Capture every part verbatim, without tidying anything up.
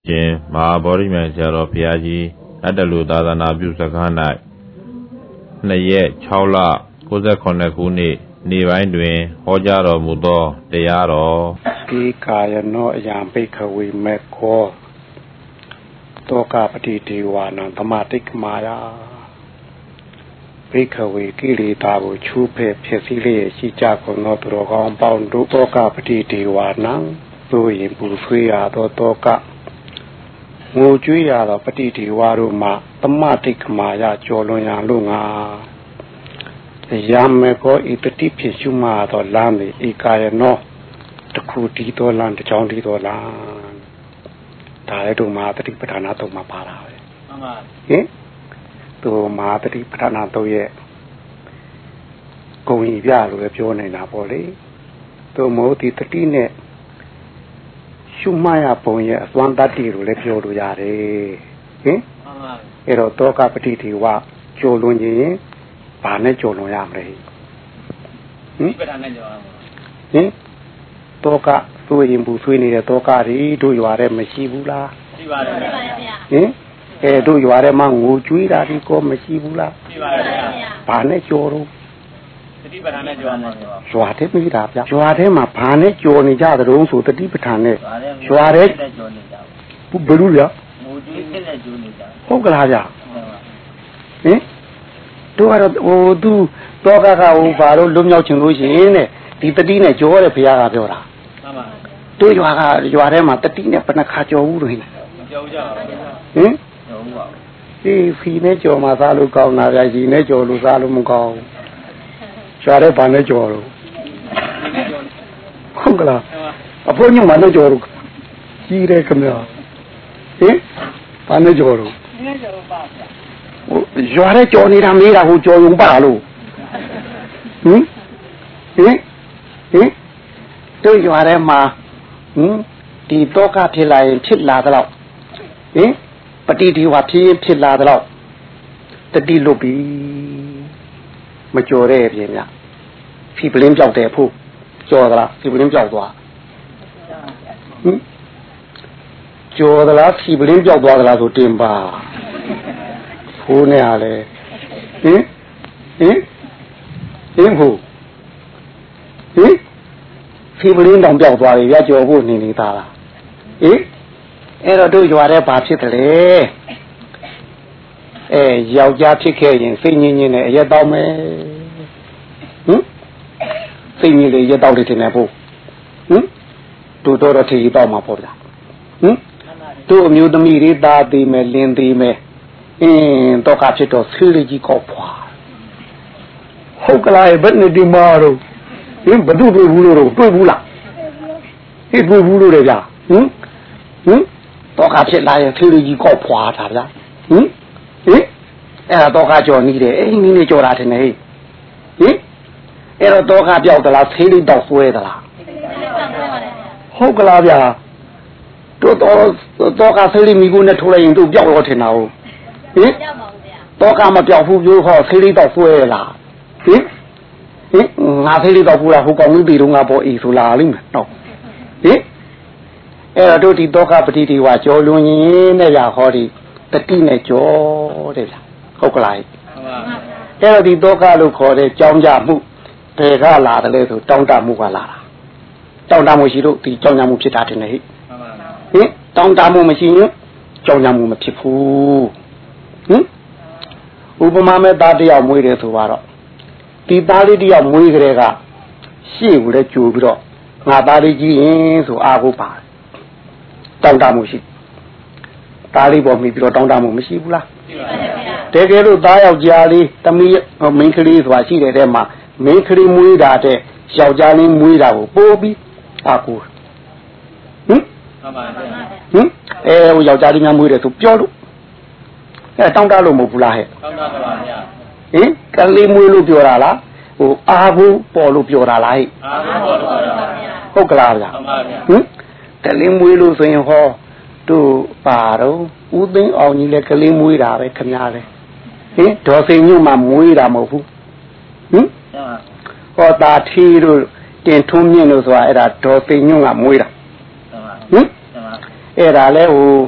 ရှင်မဟာဗောဓိမြိုင်ဆရာတော်ဘုရားကြီးအတ္တလူသာသနာပြုစခန်း၌နှစ်ရက်၆လကိုးဆယ်ခုနှစ်ခုနှစ်နေ့ပိုင်းတွင်ဟောကြားတော်မူသောတရားတော်ဒီကာယနောအယံဘိခဝေမေခောတောကပတိဒေဝနံသမတိကမာယာဘိခဝေကိလေသာကိုချူဖဲ့ဖြစ်စည်းလျက်ရှိကြကုန်သောသူတော်ကောင်းပေါင်းတို့တောကပတိဒေဝနံသို့ရင်ပူဆွေးရသောတောကငိုကြွေးရသောပတိဒေဝတို့မှသမတိကမာယာကျော်လွန်ရန်လို့ငါယမေကောဤတတိဖြစ်ရှုမှသောလမ်းသည်ဧကာယနောတခုတီးတော်လမ်းတစ်ချောင်းတီးတော်လမ်းဒါလည်းတို့မှာတတိပဋ္ဌာနာသုံးမှာပါတာပဲမှန်ပါဟင်တို့မှာတတိပဋ္ဌာနာသုံးရဲ့ဂုံကြီးပြလို့ပဲပြောနေတာပေါ့လေတို့မို့ဒီတတိနဲ့ရှုမှတ်ရပုံရဲ့အစွမ်းတတ္တိလို့လည်းပြောလို့ရတယ်ဟင်မှန်ပါအဲ့တော့တောကပတိတိဝကျော်လွန်ခြင်းဘာနဲ့ကျော်လွန်ရမလဲဟင်ပဋ္ဌာနဲ့ကျော်ရမှာဟင်တောကသွေးရင်ဘူးဆွေးနေတဲ့တောကတွေတို့ရွာထဲမရှိဘူးလားရှိပါတယ်ဗျာဟင်အဲတို့ရွာထဲမှာငိုကြွေးတာဒီကောမရှိဘူးလားရှိပါတယ်ဗျာဘာနဲ့ကျော်တော့တတိပဋ္ဌာနဲ့ကျော်မှာရွာထဲမရှိတာဗျာရွာထဲမှာဘာနဲ့ကျော်နေကြသတုံးဆိုတတိပဋ္ဌာနဲ့ရွာထဲကျော်နေကြဘူးဘယ်လိုလဲငိုကြွေးတဲ့နဲ့ကျော်နေကြဟုတ်ကလားဗျာဟင်တို့ကတော့ဟိုသူတောကကဟိုဘာလို့လွတ်မြောက်ချင်လို့ရှိရင်တဲ့ဒီတတိနဲ့ကြောတဲ့ဘုရားကပြောတာမှန်ပါတို့ရွာကရွာထဲမှာတတိနဲ့ဘယ်နှခါကြောဘူးလို့ဟင်မကြောကြပါဘူးဟင်ကြောဘူးပါဒီဖီနဲ့ကြောမှာစားလို့ကောင်းတာဗျာဒီနဲ့ကြောလို့စားလို့မကောင်းရွာထဲဘာနဲ့ကြောလို့ဟုတ်ကလားအဖိုးညမနဲ့ကြောလို့ကြီးတယ်ခင်ဗျာဟင်ဘာနဲ့ကြောလို့နဲ့ကြောလို့ပါဗျာရွာထဲကြော်နေတာမေးတာဟိုကြော်ရုံပါလို့ဟင်ဟင်ဟင်တို့ရွာထဲမှာဟင်ဒီတောကဖြစ်လာရင်ဖြစ်လာတော့ဟင်ပတိဒီဝါဖြစ်ရင်ဖြစ်လာတော့တတိလွတ်ပြီမကြော်တဲ့ပြင်ဗျဖီပလင်းပြောက်တယ်ဖို့ကြော်သလားဖီပလင်းပြောက်သွားဟင်ကြော်သလားဖီပလင်းပြောက်သွားသလားဆိုတင်ပါဖိုးနေရလေဟင်ဟင်ဟင်ဖို့ဟင်ဖီပလင်းတောင်ပြောက်သွားပြီရကြော်ဖို့နေနေသားလားဟင်အဲ့တော့တို့ရွာထဲဘာဖြစ်တယ်လဲအဲယောက်ျားဖြစ်ခဲ့ရင်စိတ်ငြင်းငြင်းနဲ့အရက်တောင်းမယ်ဟင်စိတ်ငြင်းလေရက်တောင်းတယ်တင်နေဖို့ဟင်တို့တော့တော့ထီတောင်းမှာပေါ့ဗျာဟင်တို့အမျိုးသမီးတွေသားသေးမယ်လင်းသေးမယ်အင်းတော့ကဖြစ်တော့ဆေးလေးကြီးကောက်ဖွာဟုတ်ကလားဘယ်နဲ့ဒီမာတော့ဟင်ဘသူတွေ့ဘူးလို့တွေ့ဘူးလားဟိတွေ့ဘူးလို့လေဗျာဟင်ဟင်တော့ကဖြစ်လာရင်ဆေးလေးကြီးကောက်ဖွာတာဗျာဟင်ဟင်အဲ့ဒါတော့ကကြော်နေတယ်အဲ့ဒီနည်းကြော်တာတယ်ဟင်ဟင်အဲ့တော့တော့ကပြောက်သလားဆေးလေးတော့ဆွဲသလားဟုတ်ကလားဗျာတို့တော့တော့ကဆေးလေးမိကိုနဲ့ထိုးလိုက်ရင်တို့ပြောက်တော့ထင်တာဟုတ်ဟင်တော့ကမပြောက်ဘူးပြောဟောဆေးလေးတော့ဆွဲလားဟင်ဟင်ငါဆေးလေးတော့ပူလာဟိုကောင်ကြီးပြီးတော့ငါပေါ်အေးဆိုလာလိမ့်မယ်တော့ဟင်အဲ့တော့တို့ဒီတော့ကပတိတိဝါကြောလွန်ရင်နဲ့ရဟောဒီတတိနဲ့ကြောတဲ့ဗျာဟုတ်ကလားအဲ့တော့ဒီတော့ကလို့ခေါ်တဲ့ကြောင်းကြမှုဘယ်ကလာတယ်လဲဆိုတောင်းတမှုကလာတာတောင်းတမှုရှိလို့ဒီကြောင်းကြမှုဖြစ်တာတင်နေဟိဟင်တောင်းတမှုမရှိရင်ကြောင်းကြမှုမဖြစ်ဘူးဟင်ဥပမာမဲ့သားတယောက်မွေးတယ်ဆိုတော့ဒီသားလေးတယောက်မွေးကြတဲ့ကရှေ့ကိုလည်းကြိုပြီးတော့ငါသားလေးကြီးရင်ဆိုအားကိုပါတောင်းတမှုရှိသားလေးပေါ်မိပြီးတော့တောင်းတမှုမရှိဘူးလားရှိပါတယ်ဗျာတကယ်လို့သားယောက်ျားလေးတမီးမိန်းကလေးဆိုတာရှိတဲ့ထဲမှာမိန်းကလေးမွေးတာတဲ့ယောက်ျားလေးမွေးတာကိုပိုးပြီးအားကိုဟင်မှန်ပါဗျာဟင်အဲဟိုယောက်ျားလေးများမွေးတယ်ဆိုပြောလို့အဲတောင်းတလို့မဟုတ်ဘူးလားဟဲ့တောင်းတပါပါဗျာဟင်ကလေးမွေးလို့ပြောတာလားဟိုအာဘူးပေါ်လို့ပြောတာလားဟဲ့အာဘူးပေါ်လို့ပြောတာပါဗျာဟုတ်ကလားဗျာမှန်ပါဗျာဟင်ကလေးမွေးလို့ဆိုရင်ဟောတို့ပါတော့ဦးသိန်းအောင်ကြီးလည်းကလေးမွေးတာပဲခင်ဗျားလေဟင်ဒေါ်စိန်ညွတ်မှမွေးတာမဟုတ်ဘူးဟင်ဟောတာထီတို့တင်ထုံးမြင့်လို့ဆိုတာအဲ့ဒါဒေါ်စိန်ညွတ်ကမွေးတာဟင်အဲ့ဒါလဲဟို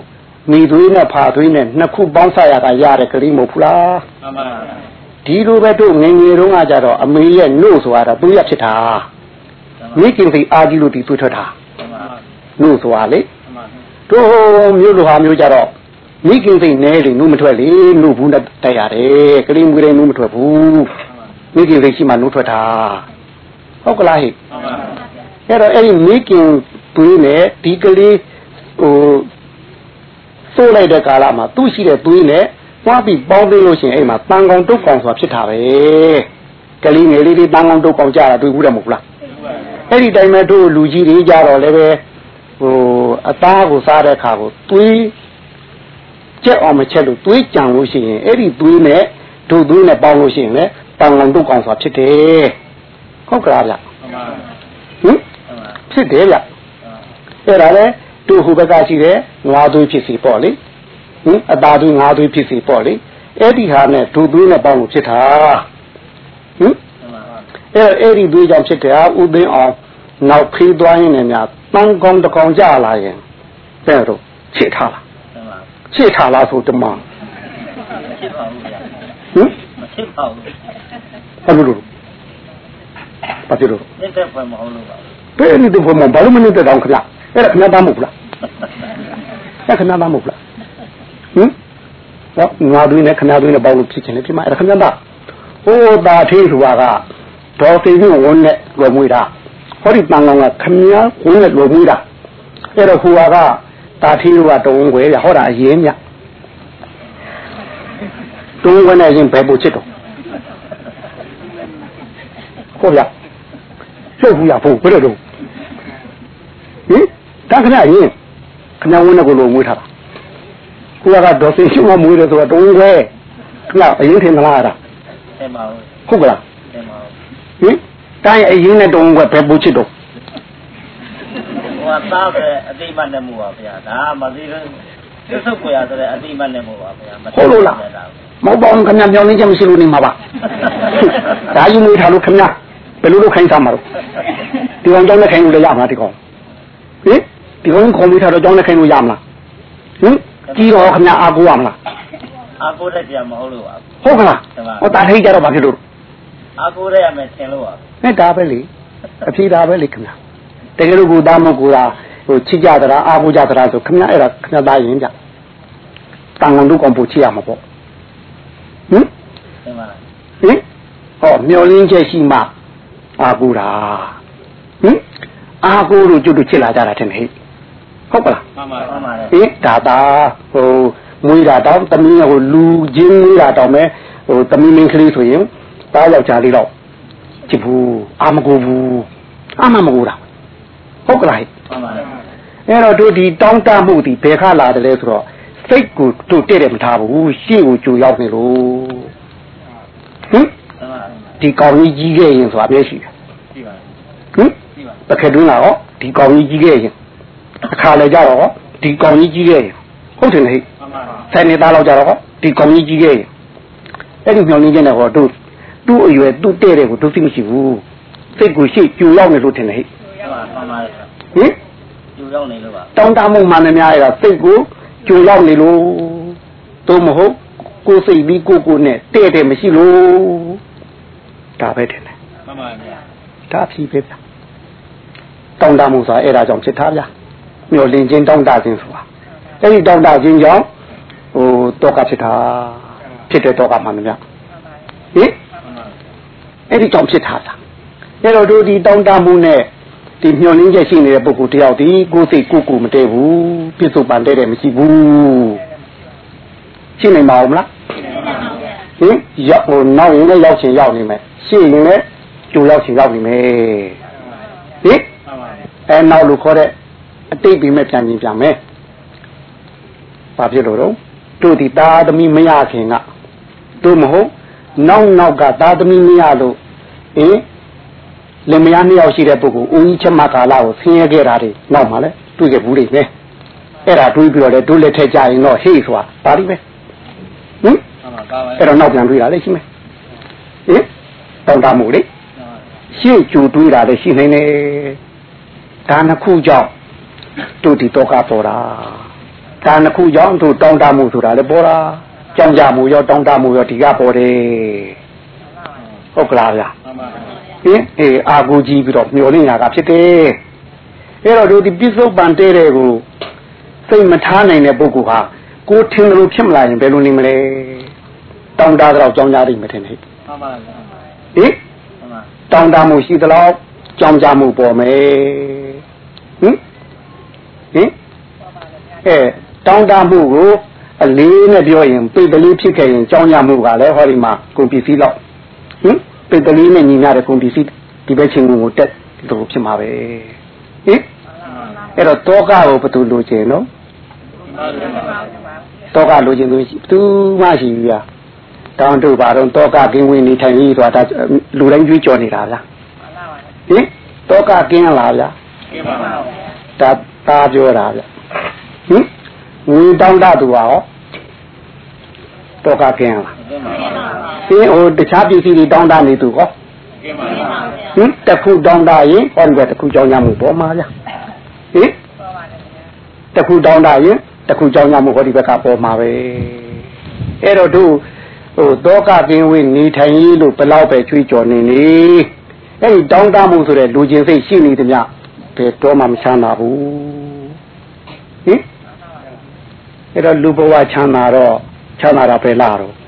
မိသွေးနဲ့ဖာသွေးနဲ့နှစ်ခုပေါင်းစားရတာရတဲ့ကလေးမဟုတ်ဘူးလားမှန်ပါဗျာဒီလိုပဲတို့ငယ်ငယ်တုန်းကကြတော့အမေရဲ့နှုတ်ဆိုတာသူရဖြစ်တာမိခင်စိအာကြီးလို့ဒီသွေးထွက်တာနှုတ်ဆိုတာလေတို့မျိုးလိုဟာမျိုးကြတော့မိခင်စိနဲလေနှုတ်မထွက်လေနှုတ်ဘူးနဲ့တိုက်ရတယ်ကလေးမွေးတဲ့နှုတ်မထွက်ဘူးမိခင်စိရှိမှနှုတ်ထွက်တာဟုတ်ကလားဟိအဲ့တော့အဲ့ဒီမိခင်သွေးနဲ့ဒီကလေးဟိုစိုးလိုက်တဲ့ကာလမှာသူ့ရှိတဲ့သွေးနဲ့သွားပြီးပေါင်းသိလို့ရှိရင်အဲ့မှာတန်ကောင်တုတ်ကောင်ဆိုတာဖြစ်တာပဲကလေးငယ်လေးလေးတန်ကောင်တုတ်ကောင်ကြတာတွေ့ဘူးတယ်မဟုတ်လားအဲ့ဒီတိုင်းမဲ့တို့လူကြီးတွေကြတော့လည်းပဲဟိုအသားကိုစားတဲ့ခါကိုသွေးကြက်အောင်မချက်လို့သွေးကြံလို့ရှိရင်အဲ့ဒီသွေးနဲ့တို့သွေးနဲ့ပေါင်းလို့ရှိရင်လည်းတန်ကောင်တုတ်ကောင်ဆိုတာဖြစ်တယ်ဟုတ်ကလားဗျဟင်ဖြစ်တယ်ဗျအဲ့ဒါလေတို့ဟိုဘက်ကရှိတယ်ငါးသွေးဖြစ်စီပေါ့လေဟင်အသားသွေးငါးသွေးဖြစ်စီပေါ့လေအဲ့ဒီဟာနဲ့တို့သွေးနဲ့ပေါင်းလို့ဖြစ်တာဟင်အဲ့အဲ့ဒီသွေးကြောင့်ဖြစ်တယ်ဥသိမ်းအောင်နောက်ဖေးသွားရင်းနဲ့များတန်ကောင်းတကောင်ကြလာရင်တဲ့တော့ချစ်ထားလားချစ်ထားလားဆိုတမန်ချစ်ပါဘူးဗျာဟင်မချစ်ပါဘူးဘာလို့ဘာဖြစ်လို့နေတဲ့ဘယ်မဟုတ်လို့ပါဘယ်နေတဲ့ဘယ်မှာဘာလို့မနေတဲ့တောင်ခလားအဲ့ဒါခဏသားမဟုတ်လားအဲ့ခဏသားမဟုတ်လားဟင်တော့ငါတို့နဲ့ခဏတို့နဲ့ပေါင်းလို့ဖြစ်ချင်တယ်ဖြစ်မှာအဲ့ဒါခဏသားဟိုတာသေးဆိုတာကဒေါ်သိန်းဝန်းနဲ့လော်မွေးတာဟောဒီတန်ကောင်ကခမည်းဝန်းနဲ့လော်မွေးတာအဲ့တော့ဟိုကတာသေးကတုံးခွဲရဟောတာအရင်မြတုံးခွဲနဲ့ရင်ဘယ်ပို့ချစ်တော့ဟုတ်ဗျချုပ်ဘူးရဖို့ဘယ်လိုလုပ်ဟင်တခဏရင်ခဏဝန်းနဲ့ကိုလော်မွေးထားတာကိုကဒေါ်သိန်းရှုံးမွေးတယ်ဆိုတော့တုံးခွဲခဏအရင်ထင်မလားအဲ့ဒါထင်ပါဘူးဟုတ်ကလားထင်ပါဘူးဟင်တိုင်းအရင်နဲ့တုံးခွဲဘယ်ပို့ချစ်တော့ဟိုကသားပဲအတိမတ်နဲ့မို့ပါဗျာဒါမသိဘူးသစ္စုပ်ကိုရဆိုတဲ့အတိမတ်နဲ့မို့ပါဗျာဟုတ်လို့လားမဟုတ်ပါဘူးခင်ဗျပြောင်းနေချက်မရှိလို့နေမှာပါဒါယူမွေးထားလို့ခင်ဗျဘယ်လိုလုပ်ခိုင်းစားမှာတော့ဒီကောင်ကြောင်းနဲ့ခိုင်းလို့လည်းရမှာဒီကောင်ဟင်ဒီကောင်ခေါ်မိထားတော့ကြောင်းနဲ့ခိုင်းလို့ရမလားဟင်ကြီးတော့ခင်ဗျအာကိုရမလားအာကိုတဲ့ပြန်မဟုတ်လို့ပါဟုတ်ကလားဟောတာထိတ်ကြတော့ဘာဖြစ်လို့အာကိုတဲ့ရမယ်ထင်လို့ပါနဲ့ဒါပဲလေအဖြေဒါပဲလေခင်ဗျတကယ်လို့ကိုသားမကိုတာဟိုချစ်ကြသလားအာကိုကြသလားဆိုခင်ဗျအဲ့ဒါခင်ဗျသားရင်ကြတန်ကောင်တို့ကောင်ပို့ချစ်ရမှာပေါ့ဟင်ဟင်ဟောမျောလင်းချက်ရှိမှအာကိုတာဟင်အာကိုတို့ကျွတ်တို့ချစ်လာကြတာတဲ့ဟဲ့ဟုတ်ကလားမှန်ပါမှန်ပါဟင်ဒါသာဟိုမွေးတာတောင်းတမီးဟိုလူချင်းမွေးတာတောင်းမဲ့ဟိုတမီးမင်းကလေးဆိုရင်တားယောက်ျားလေးတော့ချစ်ဘူးအာမကိုဘူးအာမမကိုတာဟုတ်ကလားမှန်ပါအဲ့တော့တို့ဒီတောင်းတမှုဒီဘယ်ခါလာတယ်လဲဆိုတော့စိတ်ကိုတို့တဲ့တယ်မထားဘူးရှေ့ကိုကြိုရောက်နေလို့ဟင်ဒီကောင်ကြီးကြီးခဲ့ရင်ဆိုတာပြောရှိတယ်ရှိပါဟင်တခက်တွင်းလာတော့ဒီကောင်ကြီးကြီးခဲ့ရင်အခါလေကြတော့ဒီကောင်ကြီးကြီးခဲ့ရင်ဟုတ်တယ်လေဆယ်နှစ်သားလောက်ကြတော့ဒီကောင်ကြီးကြီးခဲ့ရင်အဲ့ဒီမျောလင်းခြင်းနဲ့ဟောတို့သူ့အရွယ်သူ့တဲ့တဲ့ကိုသူသိမရှိဘူးစိတ်ကိုရှေ့ကြိုရောက်နေလို့ထင်တယ်ဟဲ့ဟင်ကြိုရောက်နေလို့ပါတောင်းတမှုမှန်တယ်များအဲ့ဒါစိတ်ကိုကြိုရောက်နေလို့တို့မဟုတ်ကိုယ်စိတ်ပြီးကိုယ်ကိုယ်နဲ့တဲ့တဲ့မရှိလို့ဒါပဲတယ်မှန်ပါဗျာဒါဖြီးပဲဗျာတောင်းတမှုဆိုတာအဲ့ဒါကြောင့်ဖြစ်တာဗျာမျောလင်းခြင်းတောင်းတခြင်းဆိုတာအဲ့ဒီတောင်းတခြင်းကြောင့်ဟိုတောကဖြစ်တာဖြစ်တဲ့တောကမှန်ဗျာဟင်အဲ့ဒီကြောင့်ဖြစ်တာလားအဲ့တော့တို့ဒီတောင်းတမှုနဲ့ဒီမျောလင်းချက်ရှိနေတဲ့ပုဂ္ဂိုလ်တယောက်ဒီကိုယ်စိတ်ကိုယ်ကိုမတည့်ဘူးပြစ္ဆုတ်ပန်တဲ့တဲ့မရှိဘူးရှင်းနိုင်ပါဦးမလားဟင်ရောက်ဟိုနောက်ရင်လည်းရောက်ချင်ရောက်နေမယ်ရှင်းရင်လည်းကြိုရောက်ချင်ရောက်နေမယ်ဟင်အဲနောက်လို့ခေါ်တဲ့အတိတ်ပြီးမဲ့ပြန်ပြင်ပြန်မယ်ဘာဖြစ်လို့တော့တို့ဒီသာသမီမရခင်ကတို့မဟုတ်နောက်နောက်ကသာသမီမရလို့ဟင်လင်မယားနှစ်ယောက်ရှိတဲ့ပုဂ္ဂိုလ်ဦးကြီးချက်မကာလာကိုဆင်းရဲခဲ့တာတွေနောက်မှလည်းတွေ့ခဲ့ဘူးလေနဲ့အဲ့ဒါတွေးပြီးတော့လေတို့လက်ထက်ကြရင်တော့ဟေ့ဆိုတာဒါလိပဲဟင်အဲ့တော့နောက်ပြန်တွေးတာလေရှိမယ်ဟင်တောင်းတမှုလေရှေ့ကြိုတွေးတာလည်းရှိနေတယ်ဒါနှစ်ခုကြောင့်တို့ဒီတော့ကပေါ်တာဒါနှစ်ခုကြောင့်သူတောင်းတမှုဆိုတာလည်းပေါ်တာကြောင်ကြမှုရောတောင်းတမှုရောဒီကပေါ်တယ်ဟုတ်ကလားဗျာဟင်အေးအာကိုကြီးပြီးတော့မျောလင့်ရတာဖြစ်တယ်အဲ့တော့တို့ဒီပြစ္ဆုတ်ပန်တဲတဲ့ကိုစိတ်မထားနိုင်တဲ့ပုဂ္ဂိုလ်ဟာကိုထင်တယ်လို့ဖြစ်မလာရင်ဘယ်လိုနေမလဲတောင်းတတော့ကြောင်ကြတယ်မထင်နဲ့မှန်ပါဗျာဟင်တောင်းတမှုရှိသလားကြောင်ကြမှုပေါ်မယ်ဟင်ဟင်အဲတောင်းတမှုကိုအလေးနဲ့ပြောရင်ပိတ်ကလေးဖြစ်ခဲ့ရင်ကြောင်ကြမှုကလည်းဟောဒီမှာကုန်ပစ္စည်းတော့ဟင်ပိတ်ကလေးနဲ့ညီမျှတဲ့ကုန်ပစ္စည်းဒီဘက်ချင်းကိုတက်လို့ဖြစ်မှာပဲဟင်အဲ့တော့တောကကိုဘယ်သူလိုချင်နော်တောကလိုချင်လို့သူမှရှိပြီဗျာတောင်းတို့ပါတော့တောကကင်းဝင်နေထိုင်ပြီးဆိုတာလူတိုင်းကြွေးကြော်နေတာဗျာဟင်တောကကင်းလားဗျာကင်းပါပါဒါသားပြောတာဗျာဟင်ငွေတောင်းတသူပါဟောတောကကင်းလားကင်းပါပါဟင်ဟိုတခြားပစ္စည်းတွေတောင်းတနေသူဟောကင်းပါပါဟင်တခုတောင်းတရင်ဟောဒီကတခုကြောင်းရမှုပေါ်မှာဗျာဟင်တခုတောင်းတရင်တခုကြောင်းရမှုဟောဒီဘက်ကပေါ်မှာပဲအဲ့တော့တို့ဟိုတောကကင်းဝေးနေထိုင်ရေးလို့ဘယ်လောက်ပဲချွေးကြော်နေနေအဲ့ဒီတောင်းတမှုဆိုတဲ့လူချင်းစိတ်ရှိနေသည်မြဘယ်တော့မှမချမ်းသာဘူးဟင်အဲ့တော့လူဘဝချမ်းသာတော့ချမ်းသာတာပဲလားတော့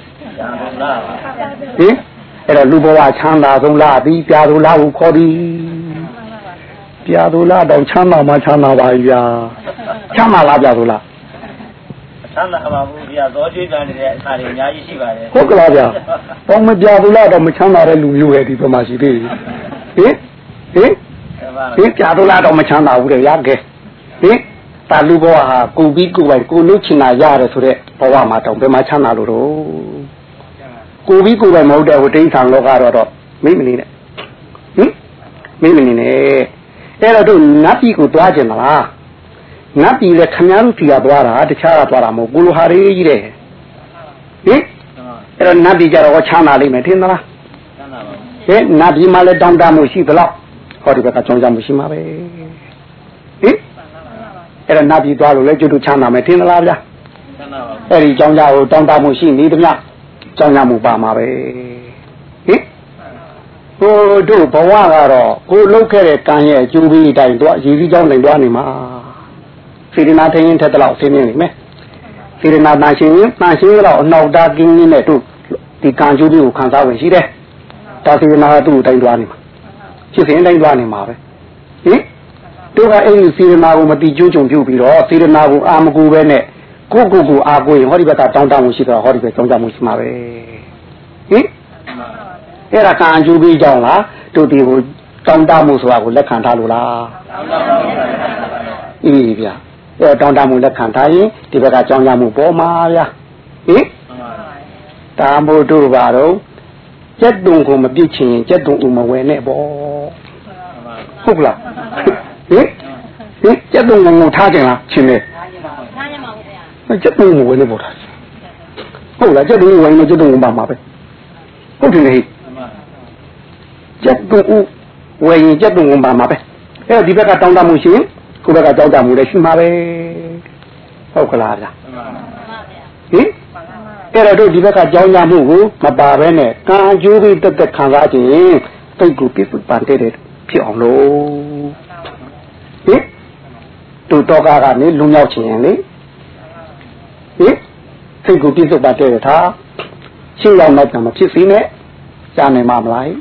ဟင်အဲ့တော့လူဘဝချမ်းသာဆုံးလားပြီးပြာသူလားကိုခေါ်ပြီးပြာသူလားတော့ချမ်းသာမှချမ်းသာပါဗျာချမ်းသာလားပြာသူလားချမ်းသာပါဘူးဗျာသောကျွေးကြနေတဲ့အခါတွေအများကြီးရှိပါတယ်ဟုတ်ကလားဗျာဘောမပြဘူးလားတော့မချမ်းသာတဲ့လူမျိုးရဲ့ဒီဘက်မှာရှိသေးတယ်ဟင်ဟင်ဟင်ပြဘူးလားတော့မချမ်းသာဘူးတဲ့ရခဲ့ဟင်တာလူဘဝဟာကိုပြီးကိုပိုင်ကိုလို့ချင်တာရတယ်ဆိုတဲ့ဘဝမှာတော့ဘယ်မှာချမ်းသာလို့တော့ကိုပြီးကိုပိုင်မဟုတ်တဲ့ဟိုတိဋ္ဌာန်လောကတော့တော့မိမနေနဲ့ဟင်မိမနေနဲ့အဲ့တော့တို့နတ်ပြည်ကိုတွားကြင်မလားနတ်ပြည်လည်းခမည်းတော်ပြည်ကသွားတာတခြားကသွားတာမဟုတ်ကိုလိုဟာရေးကြီးတယ်ဟင်အဲ့တော့နတ်ပြည်ကြတော့ချမ်းသာလိမ့်မယ်ထင်သလားချမ်းသာပါဘူးဟဲ့နတ်ပြည်မှာလည်းတောင်းတမှုရှိသလားဟောဒီဘက်ကကြောင်းကြမှုရှိမှာပဲဟင်အဲ့တော့နတ်ပြည်သွားလို့လည်းကျွတ်ချမ်းသာမယ်ထင်သလားဗျာချမ်းသာပါဘူးအဲ့ဒီကြောင်းကြကိုတောင်းတမှုရှိနေသမျှကြောင်းကြမှုပါမှာပဲဟင်ဟိုတို့ဘဝကတော့ကိုလှုပ်ခဲ့တဲ့ကံရဲ့အကျိုးပေးအတိုင်းတော့ရည်စည်းကြောင်းနိုင်သွားနေမှာစေရနာထင်းရင်ထက်တော့ဆင်းနေနေမယ်စေရနာတန်ရှင်ရင်တန်ရှင်တော့အနောက်တာကင်းရင်းနဲ့တို့ဒီကံကျိုးတွေကိုခံစားဝင်ရှိတယ်ဒါစေရနာကသူ့ကိုတိုင်းသွားနေမှာဖြစ်စဉ်တိုင်းသွားနေမှာပဲဟင်တို့ကအဲ့ဒီစေရနာကိုမတိကျိုးကြုံပြုပြီးတော့စေရနာကိုအာမကူပဲနဲ့ကိုကိုကိုအာကိုရင်ဟောဒီဘက်ကတောင်းတမှုရှိတော့ဟောဒီဘက်ကြောင်းကြမှုရှိမှာပဲဟင်အဲ့ဒါကံအကျိုးပေးကြောင်းလားတို့ဒီကိုတောင်းတမှုဆိုတာကိုလက်ခံထားလို့လားအေးဗျာအဲတောင်းတမှုလက်ခံထားရင်ဒီဘက်ကကြောင်းကြမှုပေါ်မှာဗျာဟင်တာမို့တို့ပါတော့ကျက်တုံကိုမပြစ်ချင်ကျက်တုံဦးမဝယ်နဲ့ပေါ့ဟုတ်လားဟင်ဟင်ကျက်တုံကိုထားခြင်းလားချင်းလေထားခြင်းပါဘူးဗျာကျက်တုံကိုဝယ်နေပေါ့ထားဟုတ်လားကျက်တုံကိုဝယ်နေကျက်တုံကိုပါမှာပဲဟုတ်တယ်လေကျက်တုံဦးဝယ်ရင်ကျက်တုံကိုပါမှာပဲအဲဒီဘက်ကတောင်းတမှုရှိရင်ကိုယ်ကကြောက်ကြမှုလည်းရှိမှာပဲဟုတ်ကလားဗျာဟင်အဲ့တော့တို့ဒီဘက်ကကြောင်းကြမှုကိုမပါဘဲနဲ့ကံအကျိုးပြီးတက်တက်ခံစားခြင်းတိတ်ကိုပြစ်ပန်တဲ့ဖြစ်အောင်လို့ဟင်တို့တော့ကနေလူမြောက်ခြင်းလေဟင်စိတ်ကိုပြစ်ပန်တဲ့ထားရှင်းရောက်တော့မဖြစ်စီနဲ့ကြားနိုင်မှာမလားဟင်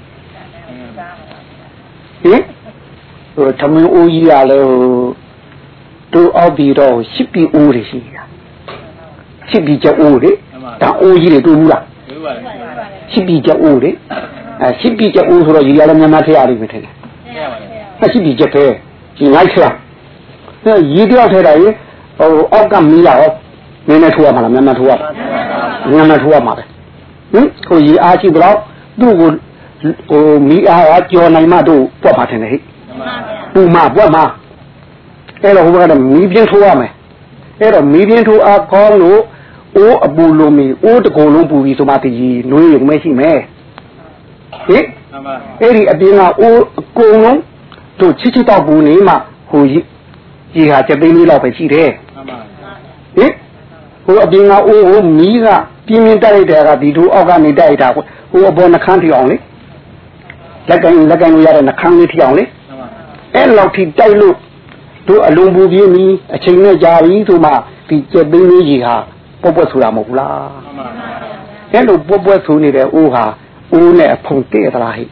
ဟိုသမင်းအိုးကြီးရလဲဟိုတို့အောက်ပြီးတော့ရှစ်ပြီးအိုးတွေရှိတာရှစ်ပြီးကျအိုးတွေဒါအိုးကြီးတွေတွေ့ဘူးလားတွေ့ပါဘူးရှစ်ပြီးကျအိုးတွေအဲရှစ်ပြီးကျအိုးဆိုတော့ကြီးရလည်းမြန်မာထည့်ရလိမ့်မယ်ထင်တယ်အဲရှစ်ပြီးကျပဲကြီးငိုက်ခလားအဲရီတယောက်ထဲတာရေဟိုအောက်ကမီးရအောင်နည်းနည်းထိုးရမှာလားမြန်မာထိုးရမှာမြန်မာထိုးရမှာပဲဟင်ဟိုရီအားရှိတော့သူ့ကိုဟိုမီးအားကကြော်နိုင်မှတို့ပွက်ပါထင်တယ်ဟိပူမပွက်မှာအဲ့တော့ဟိုဘက်ကမီးပြင်းထိုးရမယ်အဲ့တော့မီးပြင်းထိုးအားကောင်းလို့အိုးအပူလိုမီအိုးတကုံလုံးပူပြီးဆိုမှတည်နွေးရုံမရှိမယ်ဟင်အဲ့ဒီအပြင်ကအိုးအကုန်လုံးတို့ချစ်ချစ်တော့ပူနေမှဟိုကြီးကြီးဟာချက်သိန်းလေးလောက်ပဲရှိတယ်ဟဟင်ဟိုအပြင်ကအိုးဟိုမီးကပြင်းပြင်းတိုက်တဲ့ကဒီတို့အောက်ကနေတိုက်တာဟိုအပေါ်နှခမ်းထီအောင်လေလက်ကင်လက်ကင်လို့ရတဲ့နှခမ်းလေးထီအောင်လေအဲ့လောက်ထိတိုက်လို့တို့အလုံးပူပြင်းပြီးအချိန်နဲ့ကြာပြီဆိုမှဒီကျက်သိန်းလေးကြီးဟာပုတ်ပွက်ဆိုတာမဟုတ်ဘူးလားအဲ့လိုပုတ်ပွက်ဆိုနေတဲ့အိုးဟာအိုးနဲ့အဖုံတဲ့သလားဟိဟင်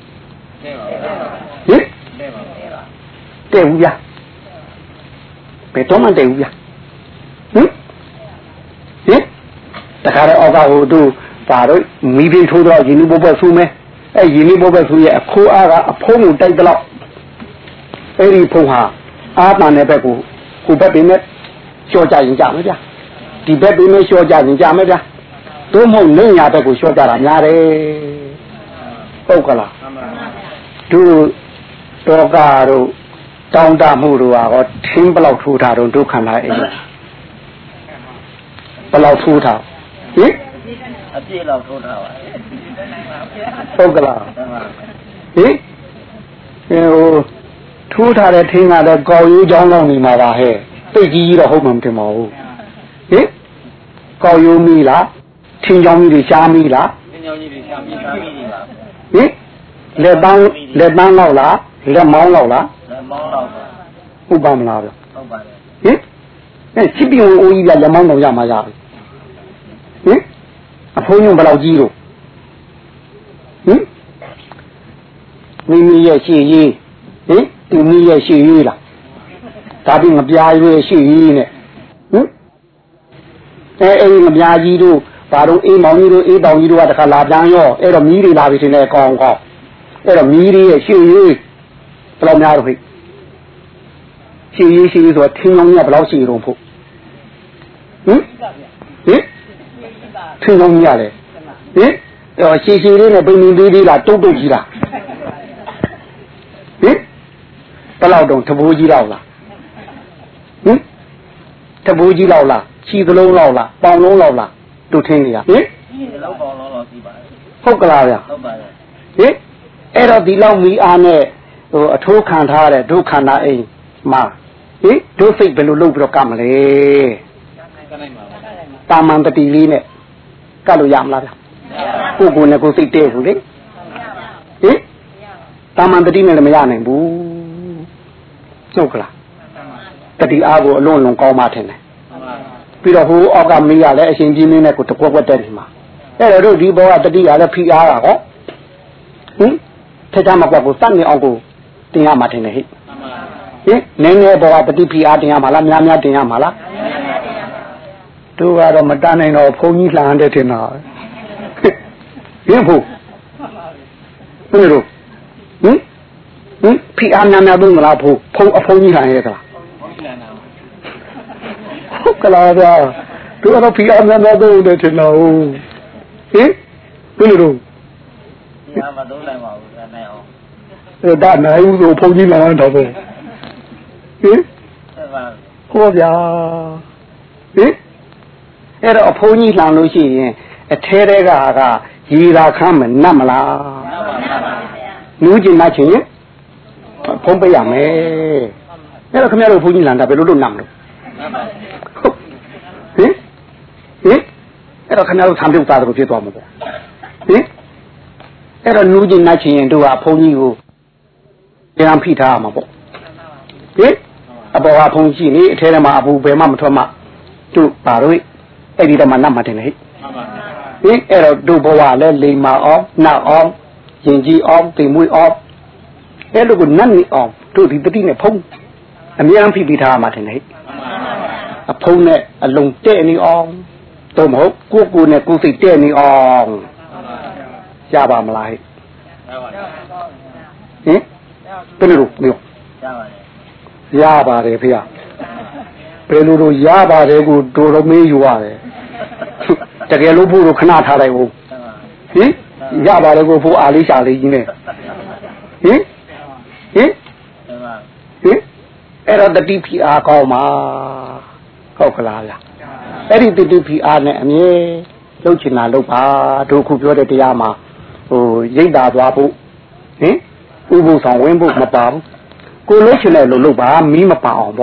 တဲ့ဘူးဗျာဘယ်တော့မှတဲ့ဘူးဗျာဟင်ဟင်တခါတော့အောက်ကဟိုတို့ပါတော့မိပင်ထိုးတော့ရင်းနှီးပုတ်ပွက်ဆူမယ်အဲ့ရင်းနှီးပုတ်ပွက်ဆူရဲ့အခိုးအားကအဖုံးကိုတိုက်တော့အဲ့ဒီဖုံးဟာအားတန်တဲ့ဘက်ကိုဟိုဘက်ပင်နဲ့လျှော့ကြရင်ကြမယ်ဗျာဒီဘက်ပင်နဲ့လျှော့ကြရင်ကြမယ်ဗျာတို့မဟုတ်နေညာဘက်ကိုလျှော့ကြတာများတယ်ဟုတ်ကလားတို့တော့ကားတို့တောင်းတမှုတို့ဟာထင်းဘလောက်ထိုးတာတော့ဒုက္ခနာအိမ်ဘလောက်ထိုးတာဟင်အပြည့်လောက်ထိုးတာပါဟုတ်ကလားဟင်ဟိုထိုးထားတဲ့ထင်းကတော့ကောက်ရိုးချောင်းလောက်နေမှာပါဟဲ့တိတ်ကြီးကြီးတော့ဟုတ်မှမတင်ပါဘူးဟင်ကောက်ရိုးမီးလားထင်းချောင်းကြီးတွေရှားမီးလားထင်းချောင်းကြီးတွေရှားမီးရှားမီးတွေပါဟင်လက်ပန်းလက်ပန်းလောက်လားလက်မောင်းလောက်လားလက်မောင်းလောက်ပါဟုတ်ပါမလားဗျဟုတ်ပါတယ်ဟင်အဲချစ်ပြိုအိုးကြီးကလက်မောင်းတော့ရမှာရပြီဟင်အဖိုးညွန့်ဘယ်လောက်ကြီးလို့ဟင်မိမိရဲ့ရှေ့ရေးဟင်သူမိရဲ့ရှေ့ရေးလားဒါပြီးငပြားရွေးရှေ့ရေးနဲ့ဟင်အဲအဲ့ငပြားကြီးတို့ဘာလို့အေးမောင်ကြီးတို့အေးတောင်ကြီးတို့ကတခါလာပြန်ရောအဲ့တော့မီးတွေလာပြီထင်တယ်ကောင်းကောင်းအဲ့တော့မီးတွေရဲ့ရှေ့ရေးဘယ်လောက်များတော့ဖိရှေ့ရေးရှေ့ရေးဆိုတော့ထင်းကြောင်းကြီးကဘယ်လောက်ရှေ့ရုံဖို့ဟင်ဟင်ထင်းကြောင်းကြီးရတယ်ဟင်တော့ရှေ့ရှေ့လေးနဲ့ပိန်ပိန်သေးသေးလားတုတ်တုတ်ကြီးလားဟင်ဘယ်လောက်တော့တဘိုးကြီးလောက်လားဟင်တဘိုးကြီးလောက်လားခြေသလုံးလောက်လားပေါင်လုံးလောက်လားတို့ထင်းနေရဟင်ခြေလုံးပေါင်လုံးလောက်ပြီးပါတယ်ဟုတ်ကလားဗျဟုတ်ပါတယ်ဟင်အဲ့တော့ဒီလောက်မီးအားနဲ့ဟိုအထိုးခံထားတဲ့ဒုက္ခနာအိမ်မှာဟင်ဒုစိတ်ဘယ်လိုလုပ်ပြီးတော့ကမလဲကနိုင်ပါဘူးတာမန်တတိလေးနဲ့ကလို့ရမလားဗျကိုကိုနဲ့ကိုစိတ်တဲ့ဘူးလေဟင်တာမန်တတိနဲ့လည်းမရနိုင်ဘူးဟုတ်ကလားတတိအားကိုအလွန်လွန်ကောင်းမှထင်တယ်ပြီးတော့ဟိုအောက်ကမီးရလည်းအရှင်ကြီးမင်းနဲ့ကိုတကွက်ကွက်တဲ့နေမှာအဲ့တော့တို့ဒီဘောကတတိရလည်းဖိအားတာဟောဟင်ထက်ကြမှာကွက်ကိုစနေအောင်ကိုတင်ရမှာထင်တယ်ဟိဟင်နည်းနည်းဘောကတတိဖိအားတင်ရမှာလားများများတင်ရမှာလားတို့ကတော့မတန်းနိုင်တော့ဘုန်းကြီးလှမ်းတဲ့ထင်တာဟင်ဖို့ဘယ်လိုဟင်ဟင်ဖိအားများများသုံးမလားဖို့ဖုံအဖုံကြီးလှမ်းရဲသလားဟုတ်ကလားဗျာတို့ကတော့ဖိအားများများသုံးတယ်ထင်တော့ဟင်ဘယ်လိုဖိအားမသုံးနိုင်ပါဘူးနိုင်အောင်အဲ့ဒါနိုင်ဘူးဆိုဖုန်ကြီးလာတော့ပဲဟင်ဟောဗျာဟင်အဲ့တော့အဖုန်ကြီးလှန်လို့ရှိရင်အထဲတဲကကရေသာခမ်းမနတ်မလားနူးကျင်မှချင်းဖုံးပေးရမယ်အဲ့တော့ခင်ဗျားတို့ဖုန်ကြီးလှန်တာဘယ်လိုလုပ်နတ်မလို့ဟင်ဟင်အဲ့တော့ခင်ဗျားတို့ဆံပြုတ်သားတယ်လို့ဖြစ်သွားမှာပေါ့ဟင်အဲ့တော့နူးကျင်မှချင်းရင်တို့ကဖုန်ကြီးကိုပြန်ဖိထားမှာပေါ့ဟင်အပေါ်ကဖုန်ကြီးနေအထဲထဲမှာအပူဘယ်မှမထွက်မှတို့ပါတော့အဲ့ဒီတော့မှနတ်မှတင်လေဟိဟင်အဲ့တော့တို့ဘဝလည်းလိမ္မာအောင်နှောက်အောင်ရင်ကြီးအောင်သိမွေးအောင်အဲ့လိုကိုနတ်နေအောင်တို့ဒီတတိနဲ့ဖုံးအများဖိပြီးထားမှတင်လေအဖုံးနဲ့အလုံးတဲ့နေအောင်တော့မဟုတ်ကိုကိုနဲ့ကိုစိတ်တဲ့နေအောင်ရပါမလားဟိဟင်ဘယ်လိုမျိုးရပါတယ်ဖေဘယ်လိုလိုရပါတယ်ကိုတို့တော့မေးယူရတယ်တကယ်လို့ဖို့တော့ခဏထားလိုက်ဦးဟင်ရပါတယ်ကိုဖို့အားလေးရှာလေးကြီးနဲ့ဟင်ဟင်ဟင်အဲ့တော့တတိဖိအားကောင်းမှာဟုတ်ကလားဗျအဲ့ဒီတတိဖိအားနဲ့အမြဲလှုပ်ချင်တာလှုပ်ပါတို့ခုပြောတဲ့တရားမှာဟိုရိတ်တာသွားဖို့ဟင်ဥပုသ်ဆောင်ဝင်းဖို့မပါဘူးကိုလှုပ်ချင်တဲ့လှုပ်လို့ပါမီးမပါအောင်ပေါ့